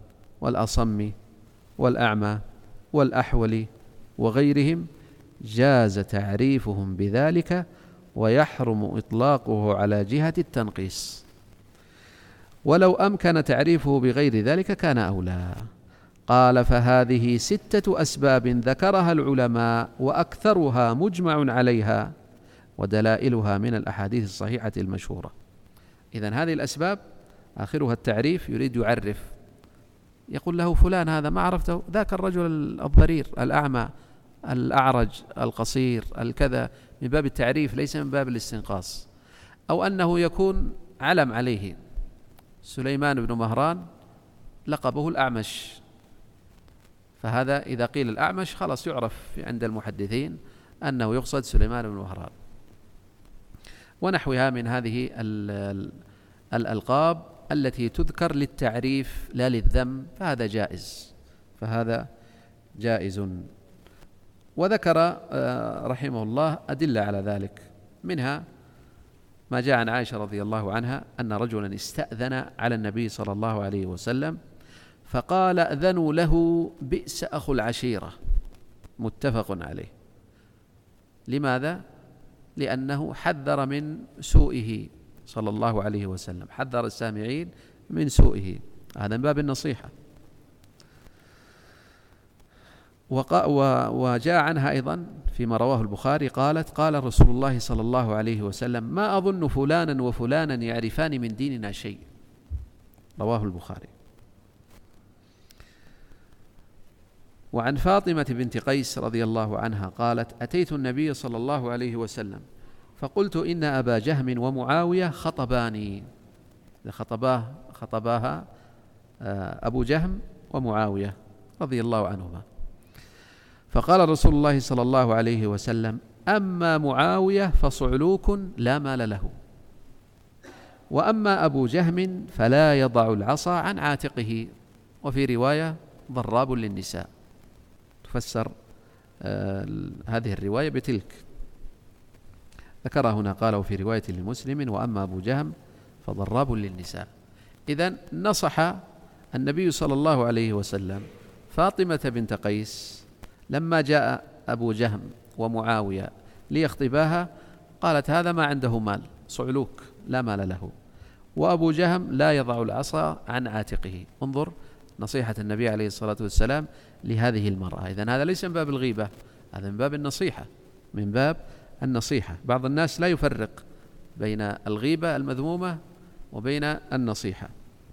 والأصم والأعمى والأحول وغيرهم جاز تعريفهم بذلك ويحرم إطلاقه على جهة التنقيص، ولو أمكن تعريفه بغير ذلك كان أولى. قال: فهذه ستة أسباب ذكرها العلماء وأكثرها مجمع عليها ودلائلها من الأحاديث الصحيحة المشهورة. إذن هذه الأسباب آخرها التعريف، يريد يعرف، يقول له فلان هذا ما عرفته، ذاك الرجل الضرير الأعمى الأعرج القصير الكذا، من باب التعريف ليس من باب الاستنقاص. أو أنه يكون علم عليه، سليمان بن مهران لقبه الأعمش، فهذا إذا قيل الأعمش خلاص يعرف عند المحدثين أنه يقصد سليمان بن مهران، ونحوها من هذه الألقاب التي تذكر للتعريف لا للذم، فهذا جائز فهذا جائز. وذكر رحمه الله أدلة على ذلك، منها ما جاء عن عائشة رضي الله عنها أن رجلا استأذن على النبي صلى الله عليه وسلم فقال: أذنوا له بئس أخو العشيرة، متفق عليه. لماذا؟ لأنه حذر من سوءه صلى الله عليه وسلم، حذر السامعين من سوءه، هذا من باب النصيحة. وجاء عنها أيضا فيما رواه البخاري قالت: قال رسول الله صلى الله عليه وسلم: ما أظن فلانا وفلانا يعرفان من ديننا شيء، رواه البخاري. وعن فاطمة بنت قيس رضي الله عنها قالت: أتيت النبي صلى الله عليه وسلم فقلت: إن أبا جهم ومعاوية خطباني، خطباه خطباها أبو جهم ومعاوية رضي الله عنهما. فقال رسول الله صلى الله عليه وسلم: أما معاوية فصعلوك لا مال له، وأما أبو جهم فلا يضع العصا عن عاتقه، وفي رواية ضراب للنساء، تفسر آه هذه الرواية بتلك، ذكرها هنا قاله في رواية لمسلم: وأما أبو جهم فضراب للنساء. إذن نصح النبي صلى الله عليه وسلم فاطمة بنت قيس لما جاء أبو جهم ومعاوية ليخطباها، قالت: هذا ما عنده مال، صعلوك لا مال له، وأبو جهم لا يضع العصا عن عاتقه. انظر نصيحة النبي عليه الصلاة والسلام لهذه المرأة. إذن هذا ليس من باب الغيبة، هذا من باب النصيحة، من باب النصيحة. بعض الناس لا يفرق بين الغيبة المذمومة وبين النصيحة.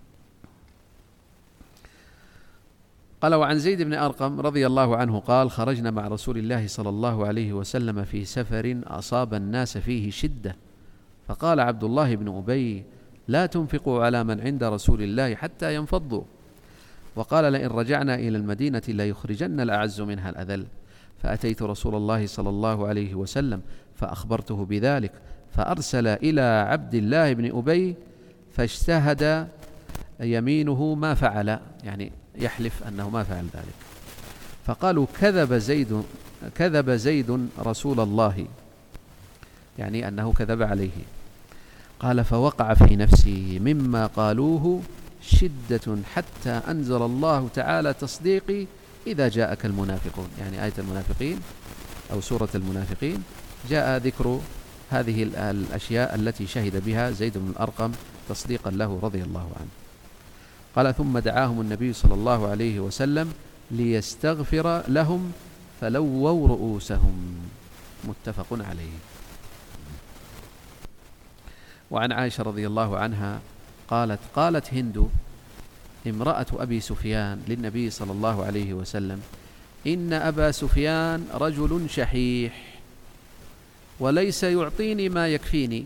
قال: وعن زيد بن أرقم رضي الله عنه قال: خرجنا مع رسول الله صلى الله عليه وسلم في سفر أصاب الناس فيه شدة، فقال عبد الله بن أبي: لا تنفقوا على من عند رسول الله حتى ينفضوا، وقال: لئن رجعنا إلى المدينة ليخرجن الأعز منها الأذل. فأتيت رسول الله صلى الله عليه وسلم فأخبرته بذلك، فأرسل إلى عبد الله بن أبي فاجتهد يمينه ما فعل، يعني يحلف أنه ما فعل ذلك. فقالوا: كذب زيد كذب زيد رسول الله، يعني أنه كذب عليه. قال: فوقع في نفسي مما قالوه شدة حتى أنزل الله تعالى تصديقي إذا جاءك المنافقون، يعني آية المنافقين أو سورة المنافقين جاء ذكر هذه الأشياء التي شهد بها زيد بن الأرقم تصديقا له رضي الله عنه. قال: ثم دعاهم النبي صلى الله عليه وسلم ليستغفر لهم فلووا رؤوسهم، متفق عليه. وعن عائشة رضي الله عنها قالت: قالت هند امرأة أبي سفيان للنبي صلى الله عليه وسلم: إن أبا سفيان رجل شحيح وليس يعطيني ما يكفيني،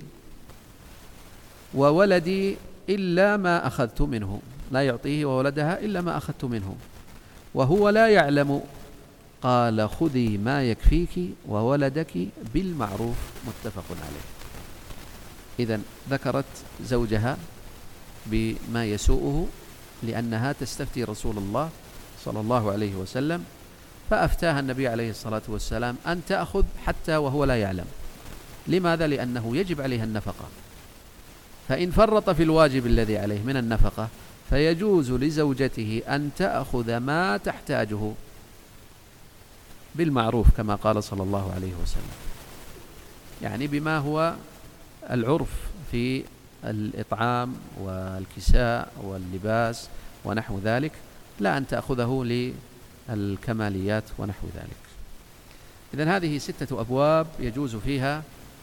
وولدي إلا ما أخذت منه، لا يعطيه وولدها إلا ما أخذت منه، وهو لا يعلم. قال: خذي ما يكفيك وولدك بالمعروف، متفق عليه. إذن ذكرت زوجها بما يسوءه لأنها تستفتي رسول الله صلى الله عليه وسلم، فأفتاها النبي عليه الصلاة والسلام أن تأخذ حتى وهو لا يعلم. لماذا؟ لأنه يجب عليها النفقة، فإن فرط في الواجب الذي عليه من النفقة فيجوز لزوجته أن تأخذ ما تحتاجه بالمعروف كما قال صلى الله عليه وسلم، يعني بما هو العرف في الإطعام والكساء واللباس ونحو ذلك، لا أن تأخذه للكماليات ونحو ذلك. إذن هذه ستة أبواب يجوز فيها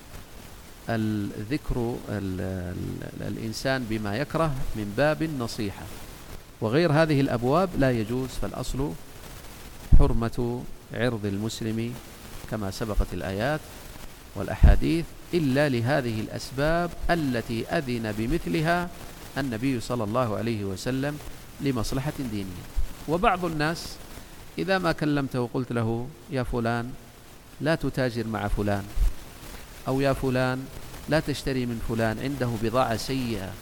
الذكر الإنسان بما يكره من باب النصيحة، وغير هذه الأبواب لا يجوز، فالأصل حرمة عرض المسلم كما سبقت الآيات والأحاديث إلا لهذه الأسباب التي أذن بمثلها النبي صلى الله عليه وسلم لمصلحة دينية. وبعض الناس إذا ما كلمته وقلت له يا فلان لا تتاجر مع فلان، أو يا فلان لا تشتري من فلان عنده بضاعة سيئة،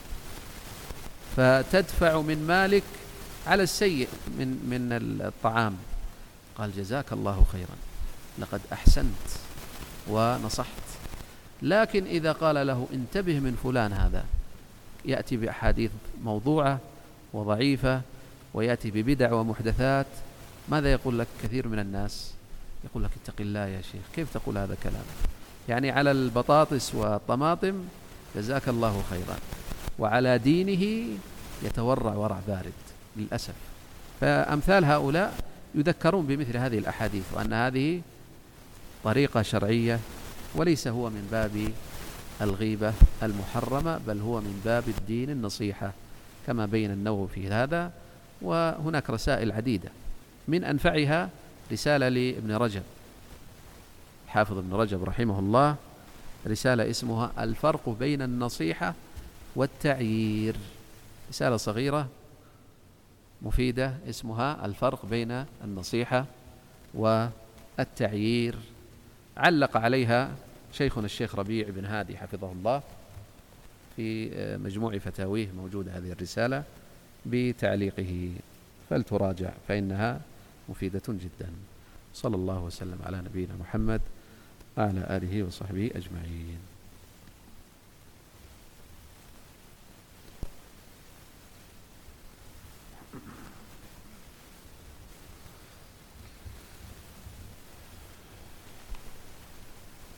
فتدفع من مالك على السيء من من الطعام، قال جزاك الله خيرا لقد أحسنت ونصحت. لكن إذا قال له انتبه من فلان هذا يأتي بأحاديث موضوعة وضعيفة ويأتي ببدع ومحدثات، ماذا يقول لك كثير من الناس؟ يقول لك اتق الله يا شيخ، كيف تقول هذا كلام؟ يعني على البطاطس والطماطم جزاك الله خيرا، وعلى دينه يتورع ورع بارد للأسف. فأمثال هؤلاء يذكرون بمثل هذه الأحاديث، وأن هذه طريقة شرعية وليس هو من باب الغيبة المحرمة، بل هو من باب الدين النصيحة كما بين النووي في هذا. وهناك رسائل عديدة، من أنفعها رسالة لابن رجب، حافظ ابن رجب رحمه الله، رسالة اسمها الفرق بين النصيحة والتعيير، رسالة صغيرة مفيدة اسمها الفرق بين النصيحة والتعيير. علق عليها شيخنا الشيخ ربيع بن هادي حفظه الله في مجموع فتاويه، موجودة هذه الرسالة بتعليقه، فلتراجع فإنها مفيدة جدا. صلى الله وسلم على نبينا محمد وعلى آله وصحبه أجمعين.